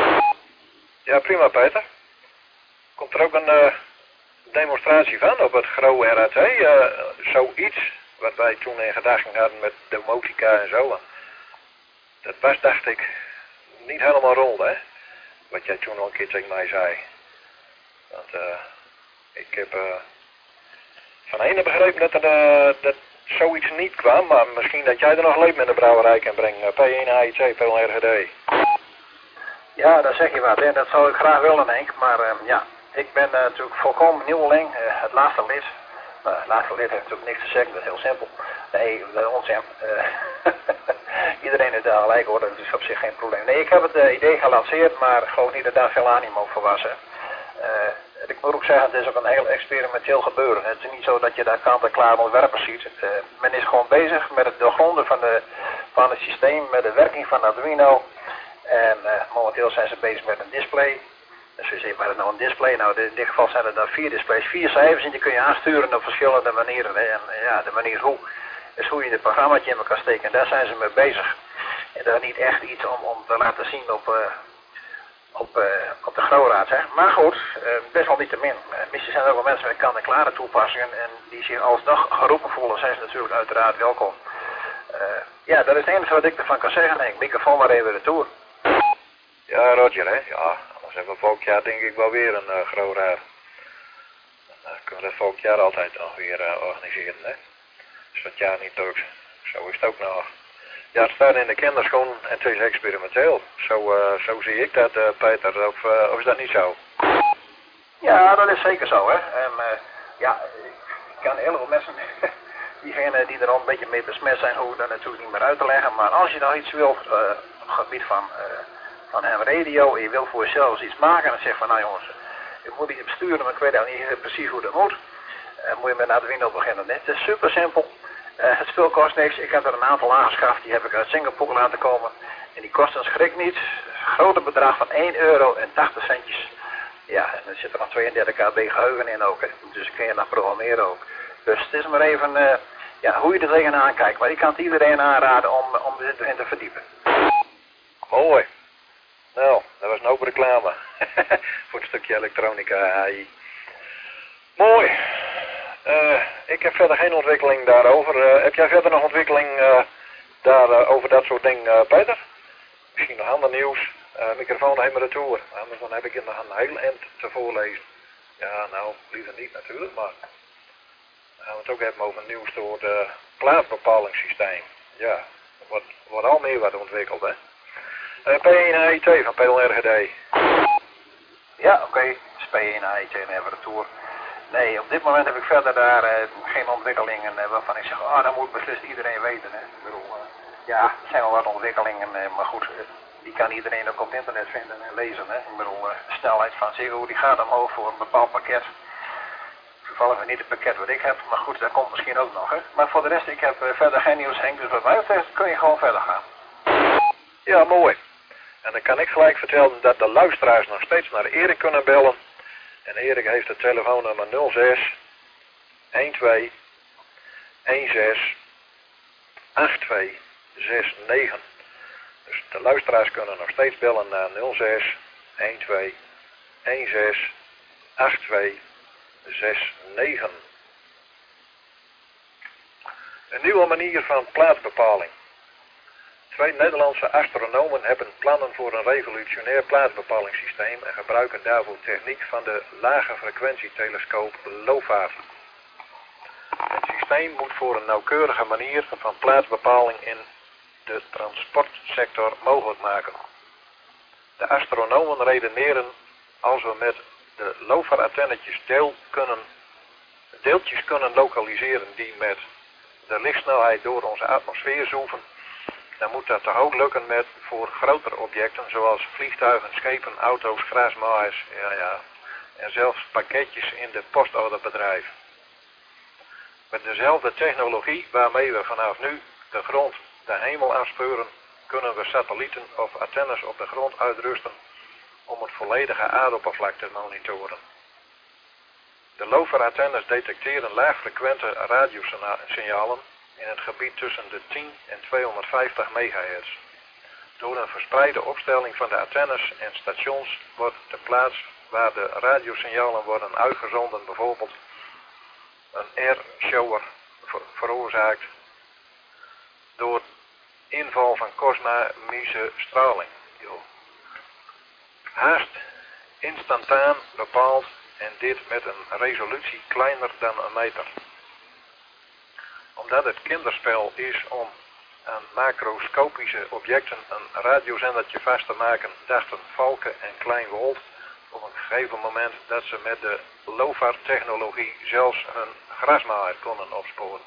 S1: Ja, prima Peter. Komt er ook een uh, demonstratie van op het grote R A T? Uh, zoiets wat wij toen in gedachten hadden met domotica en zo. Dat was, dacht ik, niet helemaal rond, hè? Wat jij toen al een keer tegen mij zei. Want uh, ik heb uh, van ene begrepen dat er uh, dat zoiets niet kwam, maar misschien dat jij er nog leuk met de brouwerij kan brengen. P één H I T, P L R G D.
S3: Ja, daar zeg je wat, hè. Dat zou ik graag willen, Henk. Maar uh, ja, ik ben uh, natuurlijk volkomen nieuweling, uh, het laatste lid. Uh, het laatste lid heeft natuurlijk niks te zeggen, dat is heel simpel. Nee, dat is onzin. Uh, iedereen is daar gelijk hoor, dat is op zich geen probleem. Nee, ik heb het uh, idee gelanceerd, maar gewoon niet dat daar veel animo voor was. Hè. Uh, ik moet ook zeggen, het is ook een heel experimenteel gebeuren. Het is niet zo dat je daar kant-en-klaar ontwerpers ziet. Uh, men is gewoon bezig met het doorgronden van, de, van het systeem, met de werking van Arduino. En uh, momenteel zijn ze bezig met een display. Dus je zegt, maar het nou een display? Nou, in dit geval zijn er dan vier displays, vier cijfers en die kun je aansturen op verschillende manieren. Hè. En ja, de manier hoe is hoe je het programmaatje in elkaar steekt. En daar zijn ze mee bezig. En dat is niet echt iets om, om te laten zien op, uh, op, uh, op de Groraad. Hè. Maar goed, uh, best wel niet te min. Uh, misschien zijn er ook wel mensen met kant-en-klare toepassingen. En die zich alsnog geroepen voelen, zijn ze natuurlijk uiteraard welkom. Uh, ja, dat is het enige wat ik ervan kan zeggen. Ik microfoon maar even de tour.
S1: Ja, Roger, hè? Ja, anders hebben we volgend jaar denk ik wel weer een uh, Groraad. Dan uh, kunnen we dat volgend jaar altijd nog weer uh, organiseren, hè? Dus dat jaar niet ook. Zo is het ook nog. Ja, het staat in de kinderschoen en het is experimenteel. Zo, uh, zo zie ik dat, uh, Peter. Of, uh, of is dat niet zo?
S3: Ja, dat is zeker zo, hè. En uh, ja, ik kan heel veel mensen, diegenen die er al een beetje mee besmet zijn, hoeven dat natuurlijk niet meer uit te leggen. Maar als je nou iets wilt uh, op het gebied van, uh, van een radio en je wilt voor jezelf iets maken, dan zeg je van, nou jongens, ik moet iets besturen, maar ik weet al niet precies hoe dat moet. Uh, moet je met Arduino beginnen. Het is super simpel. Uh, het spul kost niks. Ik heb er een aantal aangeschaft. Die heb ik uit Singapore laten komen. En die kosten schrik niet. Een grote bedrag van één euro en tachtig centjes. Ja, en er zit er nog tweeëndertig K B geheugen in ook. Hè. Dus kun je nog programmeren ook. Dus het is maar even uh, ja, hoe je er tegenaan kijkt. Maar ik kan het iedereen aanraden om, om erin te verdiepen.
S1: Mooi. Nou, dat was een open reclame. Voor het stukje elektronica A I. Mooi. Uh, ik heb verder geen ontwikkeling daarover. Uh, heb jij verder nog ontwikkeling uh, daar, uh, over dat soort dingen, uh, Peter? Misschien nog ander nieuws. Uh, microfoon helemaal retour. Anders dan heb ik er nog een heel eind te voorlezen. Ja, nou, liever niet natuurlijk, maar dan gaan we het ook hebben over een nieuw soort uh, plaatbepalingssysteem. Ja, er wordt, wordt al meer wat ontwikkeld, hè. Uh, P één H I T van P L R G D.
S3: Ja, oké. Okay. P één H I T en even retour. Nee, op dit moment heb ik verder daar uh, geen ontwikkelingen uh, waarvan ik zeg, ah, oh, dat moet beslist iedereen weten. Hè. Ik bedoel, uh, ja, er zijn wel wat ontwikkelingen, uh, maar goed, uh, die kan iedereen ook op internet vinden en lezen. Hè. Ik bedoel, uh, de snelheid van Ziggo, die gaat omhoog voor een bepaald pakket. Toevallig niet het pakket wat ik heb, maar goed, dat komt misschien ook nog. Hè. Maar voor de rest, ik heb uh, verder geen nieuws, Henk, dus wat mij betreft kun je gewoon verder gaan.
S1: Ja, mooi. En dan kan ik gelijk vertellen dat de luisteraars nog steeds naar Erik kunnen bellen. En Erik heeft het telefoonnummer nul zes een twee een zes acht twee zes negen. Dus de luisteraars kunnen nog steeds bellen naar nul zes een twee een zes acht twee zes negen. Een nieuwe manier van plaatsbepaling. Twee Nederlandse astronomen hebben plannen voor een revolutionair plaatsbepalingssysteem en gebruiken daarvoor techniek van de lage frequentietelescoop LOFAR. Het systeem moet voor een nauwkeurige manier van plaatsbepaling in de transportsector mogelijk maken. De astronomen redeneren als we met de LOFAR-antennetjes deel kunnen, deeltjes kunnen lokaliseren die met de lichtsnelheid door onze atmosfeer zoeven, dan moet dat toch ook lukken met voor grotere objecten zoals vliegtuigen, schepen, auto's, grasmaaiers, ja, ja, en zelfs pakketjes in de postorderbedrijf. Met dezelfde technologie waarmee we vanaf nu de grond de hemel afspeuren, kunnen we satellieten of antennes op de grond uitrusten om het volledige aardoppervlak te monitoren. De LOFAR-antennes detecteren laagfrequente radiosignalen in het gebied tussen de tien en tweehonderdvijftig megahertz. Door een verspreide opstelling van de antennes en stations wordt de plaats waar de radiosignalen worden uitgezonden bijvoorbeeld een air-shower veroorzaakt door inval van kosmische straling. Haast instantaan bepaald en dit met een resolutie kleiner dan een meter. Omdat het kinderspel is om aan macroscopische objecten een radiozendertje vast te maken, dachten Valke en Klein Wold op een gegeven moment dat ze met de LOFAR-technologie zelfs een grasmaaier konden opsporen.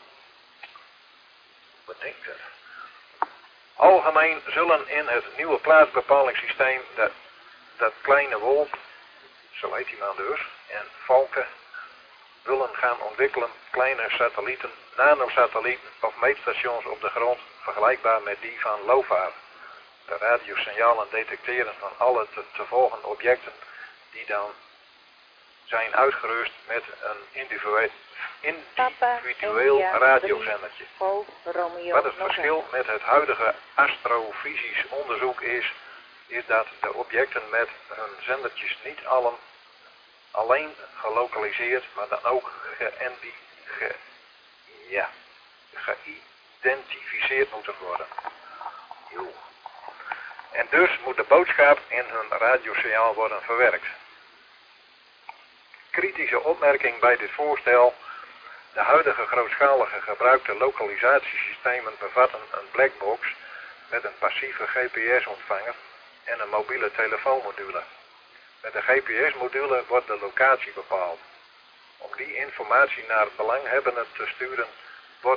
S1: Bedenk het. Algemeen zullen in het nieuwe plaatsbepalingssysteem dat, dat Kleine Wold, zo heet die man dus, en Valke willen gaan ontwikkelen kleine satellieten, nanosatellieten of meetstations op de grond vergelijkbaar met die van LOFAR. De radiosignalen detecteren van alle te, te volgen objecten die dan zijn uitgerust met een individueel, individueel radiozendertje. Wat het verschil met het huidige astrofysisch onderzoek is, is dat de objecten met hun zendertjes niet allen alleen gelokaliseerd, maar dan ook geïndi, ge, ja, geïdentificeerd moeten worden. Jo. En dus moet de boodschap in hun radiosignaal worden verwerkt. Kritische opmerking bij dit voorstel: de huidige grootschalige gebruikte lokalisatiesystemen bevatten een blackbox met een passieve G P S-ontvanger en een mobiele telefoonmodule. Met de G P S-module wordt de locatie bepaald. Om die informatie naar belanghebbenden te sturen, wordt,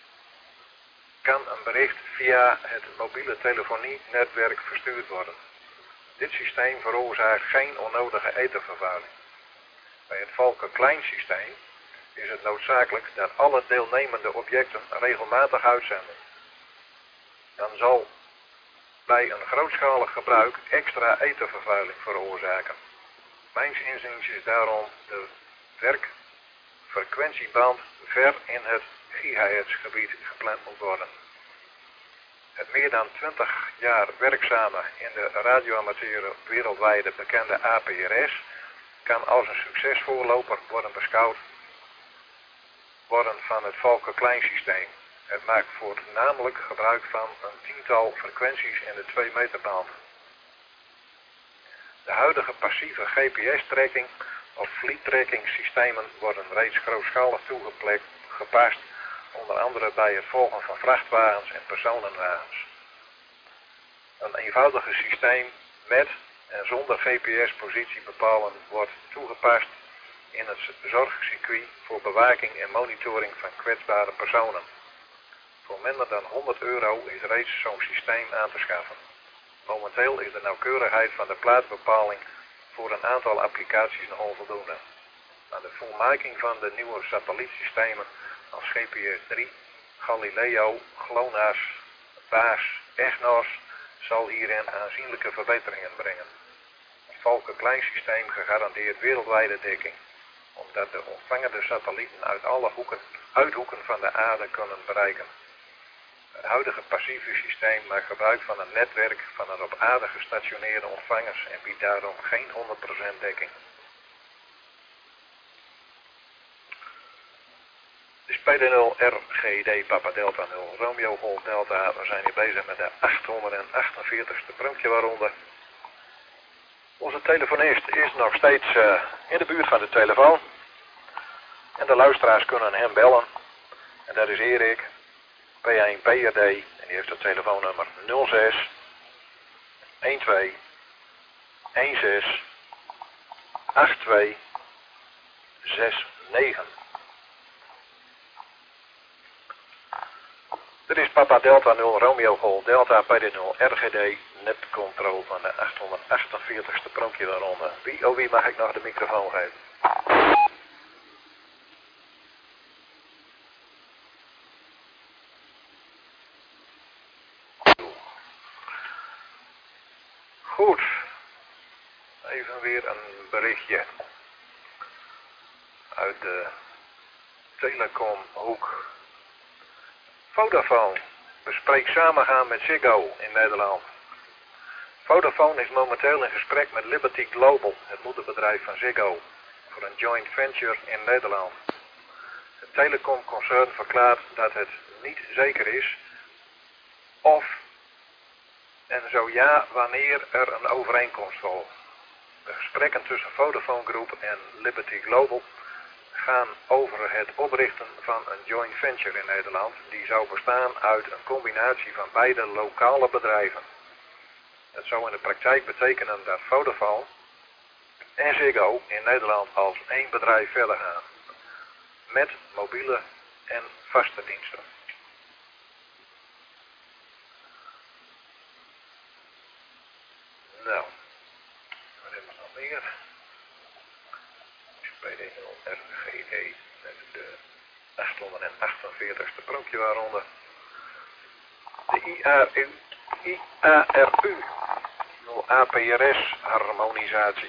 S1: kan een bericht via het mobiele telefonienetwerk verstuurd worden. Dit systeem veroorzaakt geen onnodige ethervervuiling. Bij het Valke-Klein systeem is het noodzakelijk dat alle deelnemende objecten regelmatig uitzenden. Dan zal bij een grootschalig gebruik extra ethervervuiling veroorzaken. Mijns inziens is daarom de werkfrequentieband ver in het gigahertzgebied gepland moet worden. Het meer dan twintig jaar werkzame in de radioamateur wereldwijde bekende A P R S kan als een succesvoorloper worden beschouwd worden van het Valke-Klein systeem. Het maakt voornamelijk gebruik van een tiental frequenties in de twee meter band. De huidige passieve G P S-tracking of fleet tracking systemen worden reeds grootschalig toegepast, onder andere bij het volgen van vrachtwagens en personenwagens. Een eenvoudiger systeem met en zonder G P S-positie bepalen wordt toegepast in het zorgcircuit voor bewaking en monitoring van kwetsbare personen. Voor minder dan honderd euro is reeds zo'n systeem aan te schaffen. Momenteel is de nauwkeurigheid van de plaatsbepaling voor een aantal applicaties nog onvoldoende. Maar de volmaking van de nieuwe satellietsystemen als G P S drie, Galileo, GLONASS, BAAS, EGNOS zal hierin aanzienlijke verbeteringen brengen. Het Valke-Klein systeem garandeert wereldwijde dekking, omdat de ontvangende satellieten uit alle hoeken, uithoeken van de aarde kunnen bereiken. Het huidige passieve systeem maakt gebruik van een netwerk van een op aarde gestationeerde ontvangers en biedt daarom geen honderd procent dekking. Dus P D nul R G D Papa Delta nul Romeo Golf Delta, we zijn hier bezig met de achthonderdachtenveertigste pronkjewaarronde. Onze telefonist is nog steeds uh, in de buurt van de telefoon. En de luisteraars kunnen hem bellen. En dat is Erik, P één P R D. En die heeft het telefoonnummer nul zes twaalf zestien achtentwintig negen. Dit is Papa Delta nul Romeo Golf Delta P D nul R G D netcontrole van de achthonderdachtenveertigste pronkje daaronder. Wie, oh wie mag ik nog de microfoon geven? Goed. Even weer een berichtje uit de telecomhoek. Vodafone bespreekt samengaan met Ziggo in Nederland. Vodafone is momenteel in gesprek met Liberty Global, het moederbedrijf van Ziggo, voor een joint venture in Nederland. Het telecomconcern verklaart dat het niet zeker is of en zo ja wanneer er een overeenkomst volgt. De gesprekken tussen Vodafone Group en Liberty Global gaan over het oprichten van een joint venture in Nederland die zou bestaan uit een combinatie van beide lokale bedrijven. Het zou in de praktijk betekenen dat Vodafone en Ziggo in Nederland als één bedrijf verder gaan, met mobiele en vaste diensten. Nou, wat hebben we nog meer? P D nul R G D met de achthonderdachtenveertigste pronkje waaronder. De I A R U, I A R U, A P R S harmonisatie.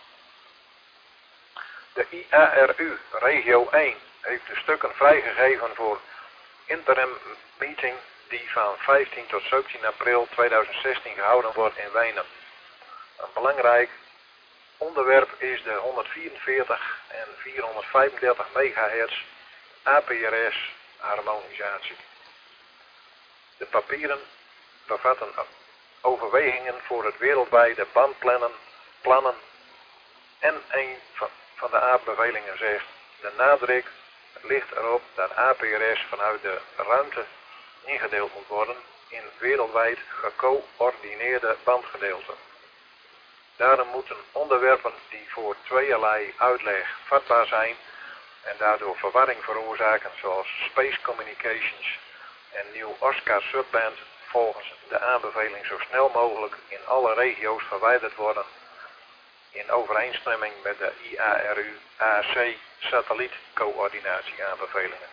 S1: De I A R U regio één heeft de stukken vrijgegeven voor interim meeting die van vijftien tot zeventien april tweeduizend zestien gehouden wordt in Wenen. Een belangrijk onderwerp is de honderdvierenveertig en vierhonderdvijfendertig megahertz A P R S harmonisatie. De papieren bevatten overwegingen voor het wereldwijde bandplannen plannen en een van de aanbevelingen zegt: de nadruk ligt erop dat A P R S vanuit de ruimte ingedeeld moet worden in wereldwijd gecoördineerde bandgedeelten. Daarom moeten onderwerpen die voor tweeërlei uitleg vatbaar zijn en daardoor verwarring veroorzaken, zoals Space Communications en New Oscar Subband, volgens de aanbeveling zo snel mogelijk in alle regio's verwijderd worden in overeenstemming met de I A R U A C satellietcoördinatieaanbevelingen.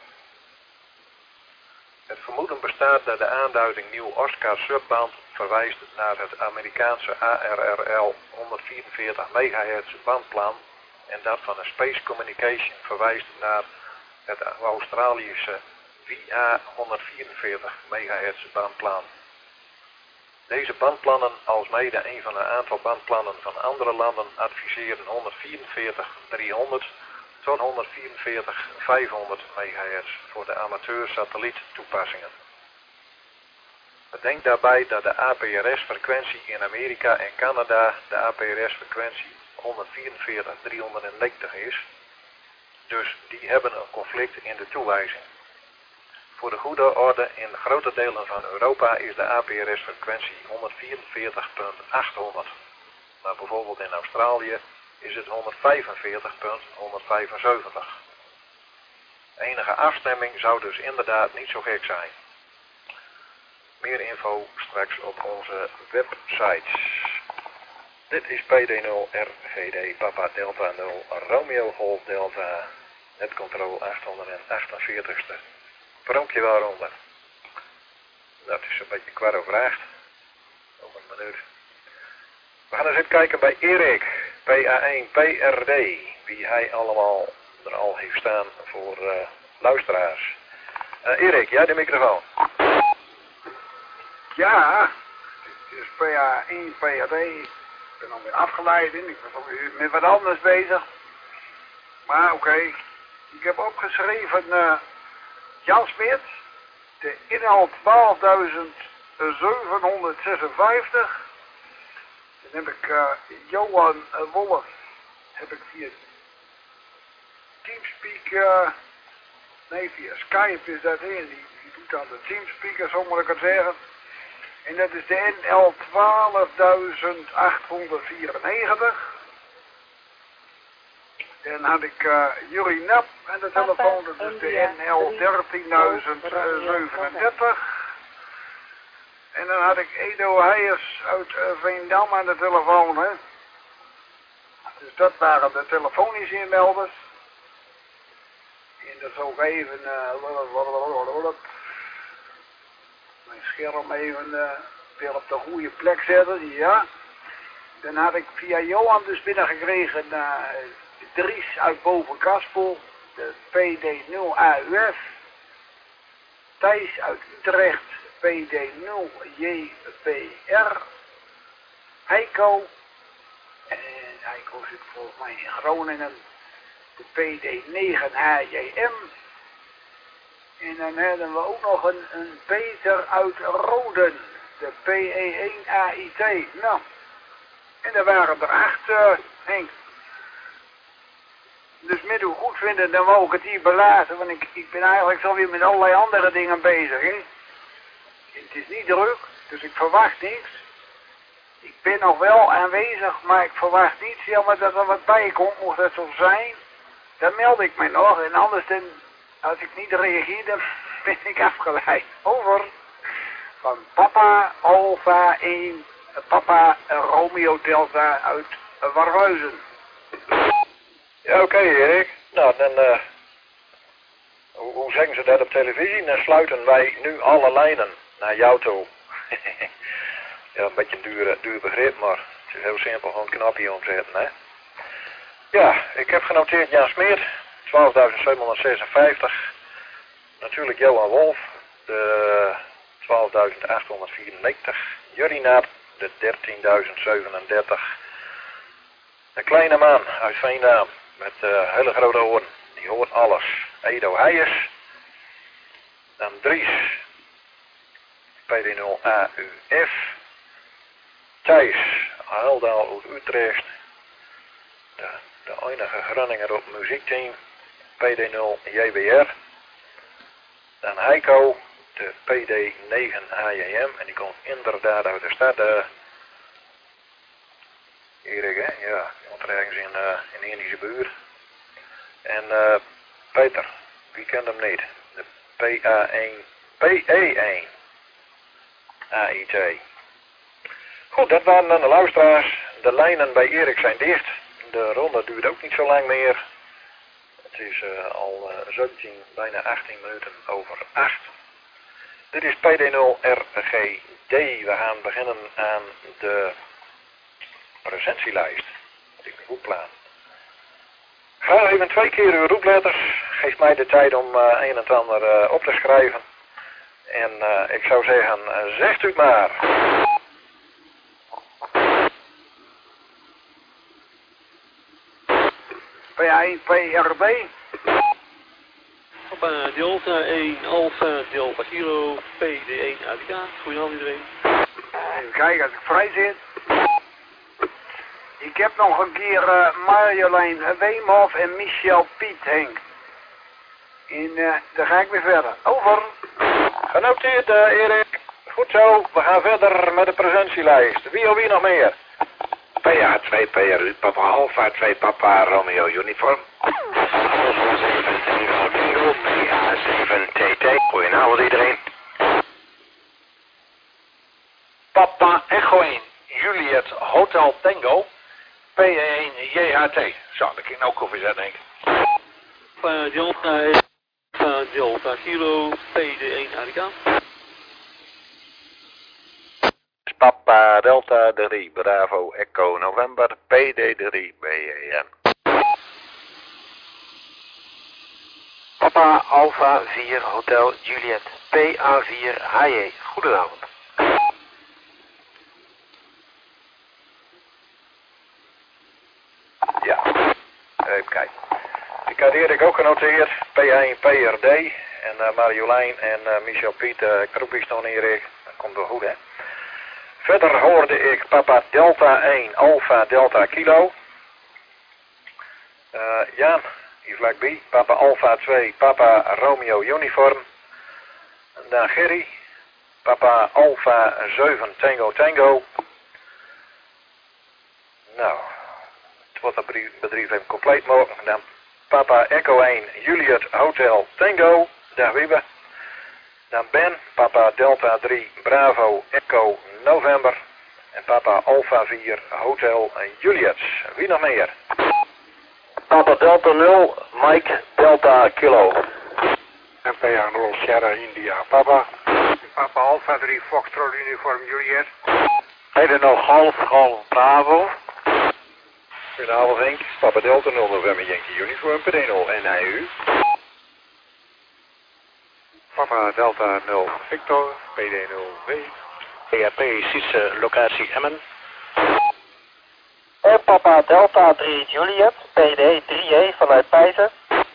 S1: Het vermoeden bestaat dat de aanduiding New Oscar Subband verwijst naar het Amerikaanse A R R L honderdvierenveertig megahertz bandplan en dat van de Space Communication verwijst naar het Australische V A honderdvierenveertig megahertz bandplan. Deze bandplannen, alsmede een van een aantal bandplannen van andere landen, adviseren honderdvierenveertig driehonderd tot honderdvierenveertig vijfhonderd megahertz voor de amateur-satelliettoepassingen. Bedenk daarbij dat de A P R S-frequentie in Amerika en Canada de A P R S-frequentie honderdvierenveertig driehonderdnegentig is, dus die hebben een conflict in de toewijzing. Voor de goede orde, in grote delen van Europa is de A P R S-frequentie honderdvierenveertig achthonderd, maar bijvoorbeeld in Australië is het honderdvijfenveertig honderdvijfenzeventig. Enige afstemming zou dus inderdaad niet zo gek zijn. Meer info straks op onze website. Dit is P D nul R G D Papa Delta nul Romeo Golf Delta netcontrole achthonderdachtenveertigste pronkje waaronder. Dat is een beetje kwart over acht. Over een minuut. We gaan eens even kijken bij Erik, P A één P R D, wie hij allemaal er al heeft staan voor uh, luisteraars. Uh, Erik, jij de microfoon.
S4: Ja, het is P A één P R D. Ik ben alweer afgeleid in, ik was alweer met wat anders bezig. Maar oké, okay. Ik heb opgeschreven uh, Jan Smit, de inhoud twaalfduizend zevenhonderdzesenvijftig. Dan heb ik uh, Johan uh, Wolf, heb ik via Teamspeak, uh, nee via Skype is dat in, die, die doet dan de Teamspeaker, zo moet ik het zeggen. En dat is de N L twaalfduizend achthonderdvierennegentig. Dan had ik uh, Jurie Nap aan de telefoon, dat is de N L dertienduizend zevenendertig. En dan had ik Edo Heijers uit uh, Veendam aan de telefoon, hè. Dus dat waren de telefonische inmelders. En dat is ook even, uh, mijn scherm even uh, weer op de goede plek zetten, ja. Dan had ik via Johan dus binnengekregen uh, Dries uit Bovenkaspel, de P D nul A U F, Thijs uit Utrecht, P D nul J B R, Heiko, en Heiko zit volgens mij in Groningen, de P D negen H J M, en dan hadden we ook nog een, een Peter uit Roden, de P E één A I T, nou, en er waren er acht, uh, Henk. Dus met u goed vinden, dan wou ik het hier belaten, want ik, ik ben eigenlijk zo weer met allerlei andere dingen bezig, hè. Het is niet druk, dus ik verwacht niks. Ik ben nog wel aanwezig, maar ik verwacht niet, zeg maar, dat er wat bij komt, mocht dat zo zijn. Dan meld ik me nog, en anders dan, als ik niet reageer, dan ben ik afgeleid. Over. Van Papa Alpha één, Papa Romeo Delta uit Warhuizen.
S1: Ja, oké, okay, Erik. Nou, dan, uh, hoe, hoe zeggen ze dat op televisie? Dan sluiten wij nu alle lijnen naar jou toe. Ja, een beetje een duur, duur begrip, maar het is heel simpel, gewoon een knopje omzetten, hè. Ja, ik heb genoteerd Jan Smeert, twaalfduizend zevenhonderdzesenvijftig. Natuurlijk Johan Wolf, de twaalfduizend achthonderdvierennegentig. Jurrie Nap, de dertienduizend zevenendertig. De kleine man uit Veendam, met uh, hele grote oren, die hoort alles. Edo Heijers. Dan Dries, P D nul A U F. Thijs, Heldaal uit Utrecht. De, de enige Groninger op muziekteam, P D nul J B R. Dan Heiko, de P D negen H J M. En die komt inderdaad uit de stad. Uh, Erik, hè? Ja, die komt ergens in, uh, in de Indische buurt. En uh, Peter, wie kent hem niet? De P A één, P E één A I T. Goed, dat waren dan de luisteraars. De lijnen bij Erik zijn dicht. De ronde duurt ook niet zo lang meer. Het is uh, al uh, zeventien, bijna achttien minuten over acht. Dit is P D nul R G D. We gaan beginnen aan de presentielijst. Ik ben goed plan. Ga even twee keer uw roepletters. Geef mij de tijd om uh, een en het ander uh, op te schrijven. En uh, ik zou zeggen, uh, zegt u het maar.
S4: P één P R B.
S7: Papa Delta één Alpha Delta Kilo P D één A D K. Goedenavond iedereen.
S4: Even kijken als ik vrij zit. Ik heb nog een keer uh, Marjolein Weemhof en Michel Piet, Henk. En uh, dan ga ik weer verder. Over.
S1: Genoteerd, uh, Erik. Goed zo, we gaan verder met de presentielijst. Wie of wie nog meer?
S8: P A twee P R U, Papa Alpha twee, Papa Romeo Uniform. P A zeven T T. Goedenavond iedereen.
S9: Papa Echo één, Juliet Hotel Tango, P E één J H T. Zo, dat kan ik ook koffie zetten, denk ik.
S7: Papa Delta één Alpha Delta Kilo P D één A D K.
S8: Papa Delta drie, Bravo Echo November, P D drie B E N.
S3: Papa Alpha vier Hotel Juliet, P A vier H J. Goedenavond.
S1: Ja, even kijken. Ik had Erik ook genoteerd, P één P R D. En uh, Marjolein en uh, Michel Piet, uh, Kroepie nog niet, Erik. Dat komt wel goed, hè. Verder hoorde ik Papa Delta één Alpha Delta Kilo. Uh, Jan, hier vlakbij. Papa Alpha twee Papa Romeo Uniform. Dan Gerry. Papa Alpha zeven Tango Tango. Nou, het wordt dat bedrijf even compleet mogelijk. Dan Papa Echo één Juliet Hotel Tango. Dag Wiebe. Dan Ben, papa Delta drie, Bravo, Echo, November. En papa Alpha vier, Hotel Juliet. Wie nog meer?
S3: Papa Delta nul, Mike Delta Kilo.
S4: En P A nul, Sierra India, papa. Papa Alpha drie, Foxtrot Uniform Juliet.
S3: Heden nog Golf, Golf Bravo.
S1: Goedenavond Henk, papa Delta nul, November Yankee Uniform, P D nul en I U.
S4: Papa Delta nul, Victor, P D nul W.
S3: P A P, Sietse, locatie Emmen. En papa Delta drie Juliet, P D drie E vanuit Pijzen.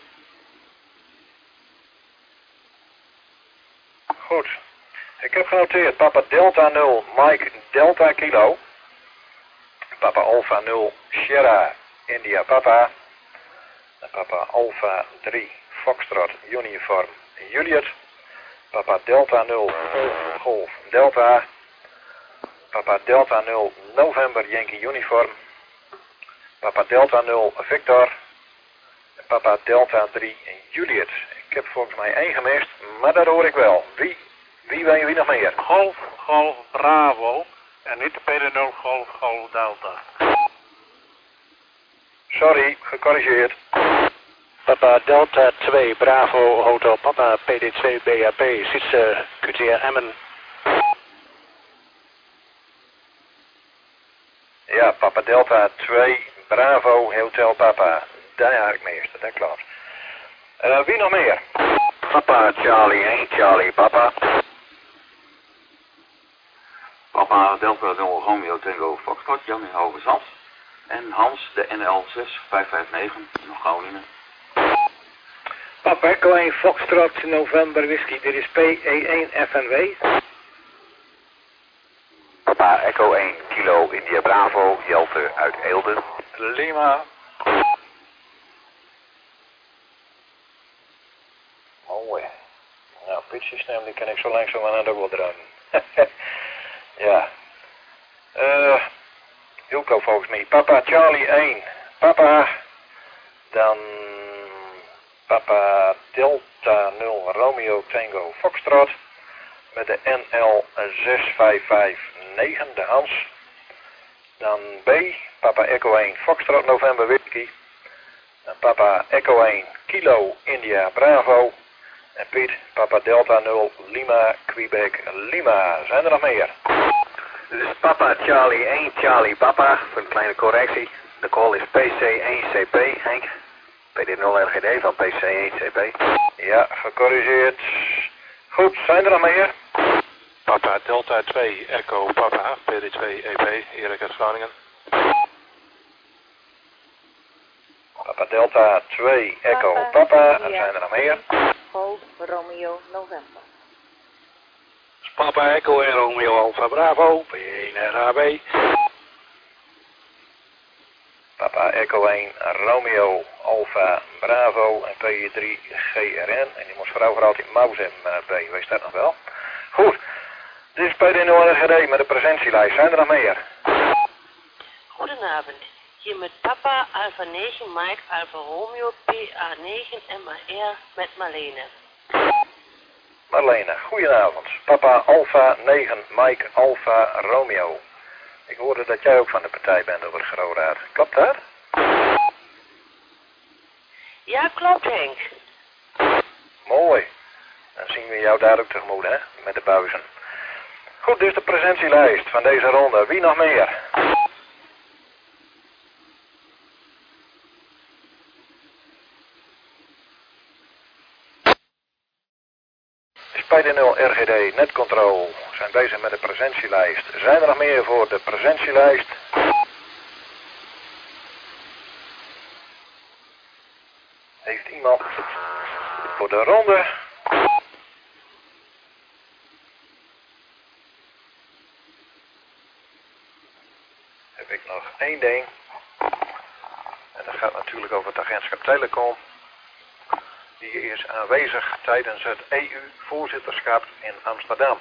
S1: Goed. Ik heb genoteerd papa Delta nul, Mike Delta Kilo. Papa Alpha nul, Sierra India Papa. En papa Alpha drie, Foxtrot Uniform Juliet. Papa Delta nul, Golf, Golf Delta. Papa Delta nul, November Yankee Uniform. Papa Delta nul, Victor. En papa Delta drie, Juliet. Ik heb volgens mij één gemist, maar dat hoor ik wel. Wie, wie weet wie nog meer?
S3: Golf, Golf Bravo. En niet de P D nul, Golf, Golf Delta.
S1: Sorry, gecorrigeerd.
S3: Papa Delta twee, Bravo, Hotel Papa, P D twee, B A P, Sietse, Q T R Emmen.
S1: Ja, papa Delta twee, Bravo, Hotel Papa. Daar had ik meester, dat klopt. Uh, wie nog meer?
S3: Papa Charlie één, Charlie Papa.
S10: Papa Delta nul, Romeo Tango Foxtrot, Jan in Hoge Zand. En Hans, de N L zes vijf vijf negen, nog Groningen.
S4: Papa Echo één, Foxtrot, November Whisky, dit is P E één F N W.
S8: Papa Echo één, Kilo India Bravo, Jelte uit Eelde.
S3: Lima.
S1: Mooi. Nou, pitsysteem, die kan ik zo langzamerhand ook wel drukken. Ja. Uh, Hilco volgens mij. Papa Charlie één. Papa. Dan Papa Delta nul Romeo Tango Foxtrot. Met de N L zes vijf vijf negen, de Hans. Dan B. Papa Echo één Foxtrot November Whisky. En Papa Echo één Kilo India Bravo. En Piet, Papa Delta nul, Lima, Quebec, Lima. Zijn er nog meer?
S3: Dit is Papa Charlie één, Charlie Papa, voor een kleine correctie. De call is P C één C P, Henk. P D nul R G D van P C één C P.
S1: Ja, gecorrigeerd. Goed, zijn er nog meer?
S3: Papa Delta twee, Echo Papa, P D twee E P, Erik uit Groningen.
S1: Papa Delta twee, Echo Papa, er zijn er nog meer?
S2: Golf Romeo November.
S3: Papa Echo en Romeo Alpha Bravo, P één R H B.
S1: Papa Echo één, Romeo Alpha Bravo en P drie G R N. En die moest vooral voor altijd Mausem B, wees dat nog wel? Goed, dit is P D nul R G D met de presentielijst. Zijn er nog meer?
S11: Goedenavond. Hier met Papa Alpha negen Mike Alpha Romeo P A negen M A R met Marlene.
S1: Marlene, goedenavond. Papa Alpha negen Mike Alpha Romeo. Ik hoorde dat jij ook van de partij bent over het Groraad. Klopt dat?
S11: Ja, klopt Henk.
S1: Mooi. Dan zien we jou daar ook tegemoet, hè? Met de buizen. Goed, dus de presentielijst van deze ronde. Wie nog meer? P D nul R G D Netcontrol zijn bezig met de presentielijst. Zijn er nog meer voor de presentielijst? Heeft iemand voor de ronde? Heb ik nog één ding. En dat gaat natuurlijk over het agentschap Telecom. Die is aanwezig tijdens het E U-voorzitterschap in Amsterdam.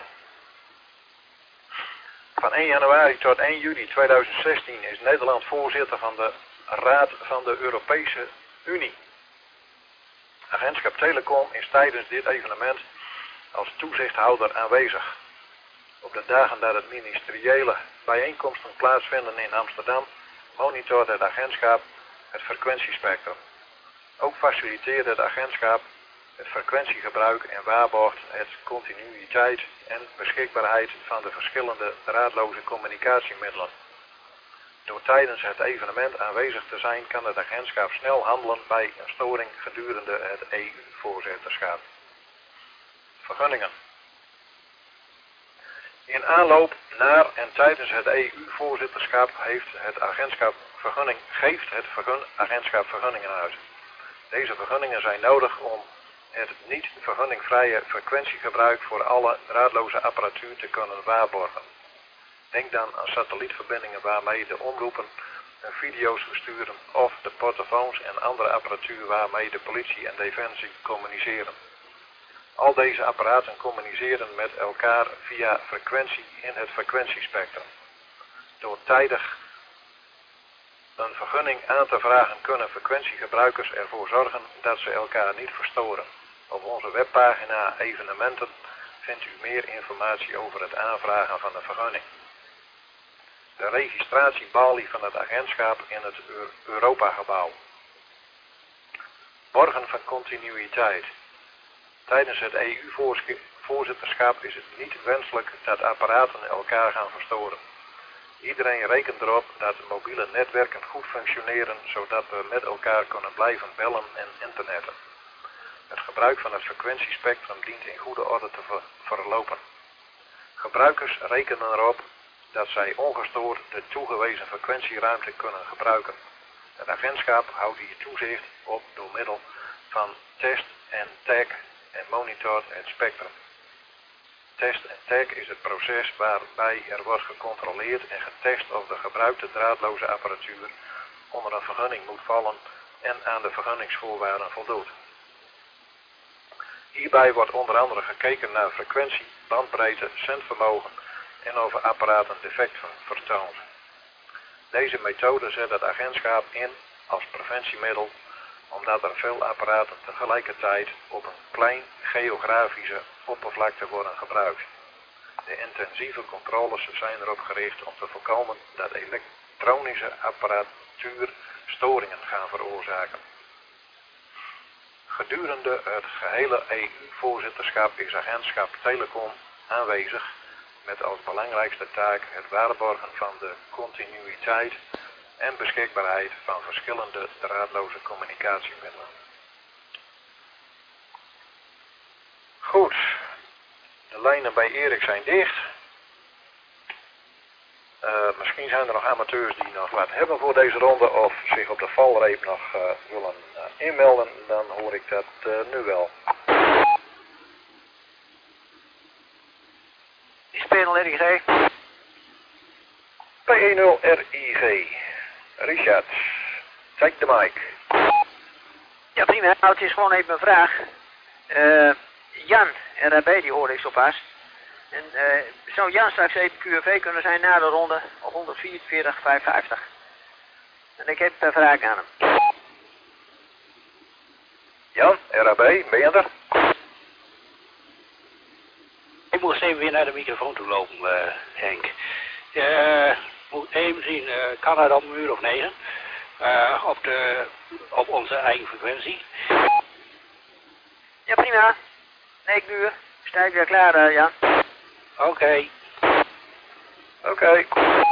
S1: Van één januari tot één juli tweeduizend zestien is Nederland voorzitter van de Raad van de Europese Unie. Agentschap Telecom is tijdens dit evenement als toezichthouder aanwezig. Op de dagen dat het ministeriële bijeenkomsten plaatsvinden in Amsterdam, monitort het agentschap het frequentiespectrum. Ook faciliteert het agentschap het frequentiegebruik en waarborgt het continuïteit en beschikbaarheid van de verschillende draadloze communicatiemiddelen. Door tijdens het evenement aanwezig te zijn kan het agentschap snel handelen bij een storing gedurende het E U-voorzitterschap. Vergunningen. In aanloop naar en tijdens het E U-voorzitterschap heeft het agentschap vergunning, geeft het vergun, agentschap vergunningen uit. Deze vergunningen zijn nodig om het niet vergunningvrije frequentiegebruik voor alle draadloze apparatuur te kunnen waarborgen. Denk dan aan satellietverbindingen waarmee de omroepen hun video's versturen of de portofoons en andere apparatuur waarmee de politie en defensie communiceren. Al deze apparaten communiceren met elkaar via frequentie in het frequentiespectrum. Door tijdig een vergunning aan te vragen kunnen frequentiegebruikers ervoor zorgen dat ze elkaar niet verstoren. Op onze webpagina evenementen vindt u meer informatie over het aanvragen van de vergunning. De registratiebalie van het agentschap in het Europagebouw. Borgen van continuïteit. Tijdens het E U-voorzitterschap is het niet wenselijk dat apparaten elkaar gaan verstoren. Iedereen rekent erop dat mobiele netwerken goed functioneren, zodat we met elkaar kunnen blijven bellen en internetten. Het gebruik van het frequentiespectrum dient in goede orde te ver verlopen. Gebruikers rekenen erop dat zij ongestoord de toegewezen frequentieruimte kunnen gebruiken. Het agentschap houdt hier toezicht op door middel van test en tag en monitort het spectrum. Test en tag is het proces waarbij er wordt gecontroleerd en getest of de gebruikte draadloze apparatuur onder een vergunning moet vallen en aan de vergunningsvoorwaarden voldoet. Hierbij wordt onder andere gekeken naar frequentie, bandbreedte, zendvermogen en of apparaten defecten vertoont. Deze methode zet het agentschap in als preventiemiddel omdat er veel apparaten tegelijkertijd op een klein geografische oppervlakte worden gebruikt. De intensieve controles zijn erop gericht om te voorkomen dat elektronische apparatuur storingen gaan veroorzaken. Gedurende het gehele E U-voorzitterschap is agentschap Telecom aanwezig met als belangrijkste taak het waarborgen van de continuïteit en beschikbaarheid van verschillende draadloze communicatiemiddelen. Goed, de lijnen bij Erik zijn dicht. Uh, misschien zijn er nog amateurs die nog wat hebben voor deze ronde of zich op de valreep nog uh, willen uh, inmelden, dan hoor ik dat uh, nu wel.
S6: Die spelen R I G.
S1: P een nul R I G. Richard, take the mic.
S6: Ja prima, nou het is gewoon even een vraag. Uh, Jan, R A B, die hoorde ik zo pas. En uh, zou Jan straks even Q V kunnen zijn na de ronde op honderdvierenveertig vijfenvijftig? En ik heb een vraag aan hem.
S1: Jan, R A B, ben je er?
S12: Ik moest even weer naar de microfoon toe lopen, uh, Henk. Uh, moet even zien, uh, kan het om een uur of negen? Uh, op, de, op onze eigen frequentie.
S6: Ja prima, negen uur. Sta ik weer klaar, uh, Jan?
S12: Oké. Okay.
S1: Oké. Okay.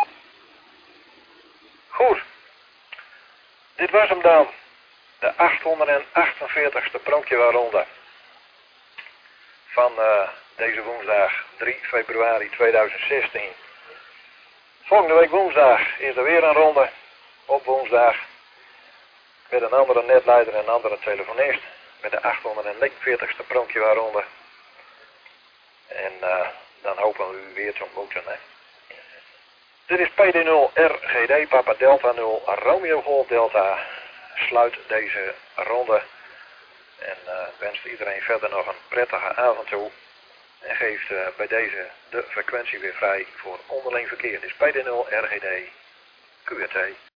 S1: Goed. Dit was hem dan. De achthonderdachtenveertigste pronkjewaarronde. Van uh, deze woensdag drie februari tweeduizend zestien. Volgende week woensdag is er weer een ronde. Op woensdag. Met een andere netleider en een andere telefonist. Met de achthonderdnegenenveertigste pronkjewaarronde. En uh, dan hopen we u weer te ontmoeten. Hè. Dit is P D nul R G D Papa Delta nul Romeo Golf Delta. Sluit deze ronde. En uh, wenst iedereen verder nog een prettige avond toe. En geeft uh, bij deze de frequentie weer vrij voor onderling verkeer. Dit is P D nul R G D Q R T.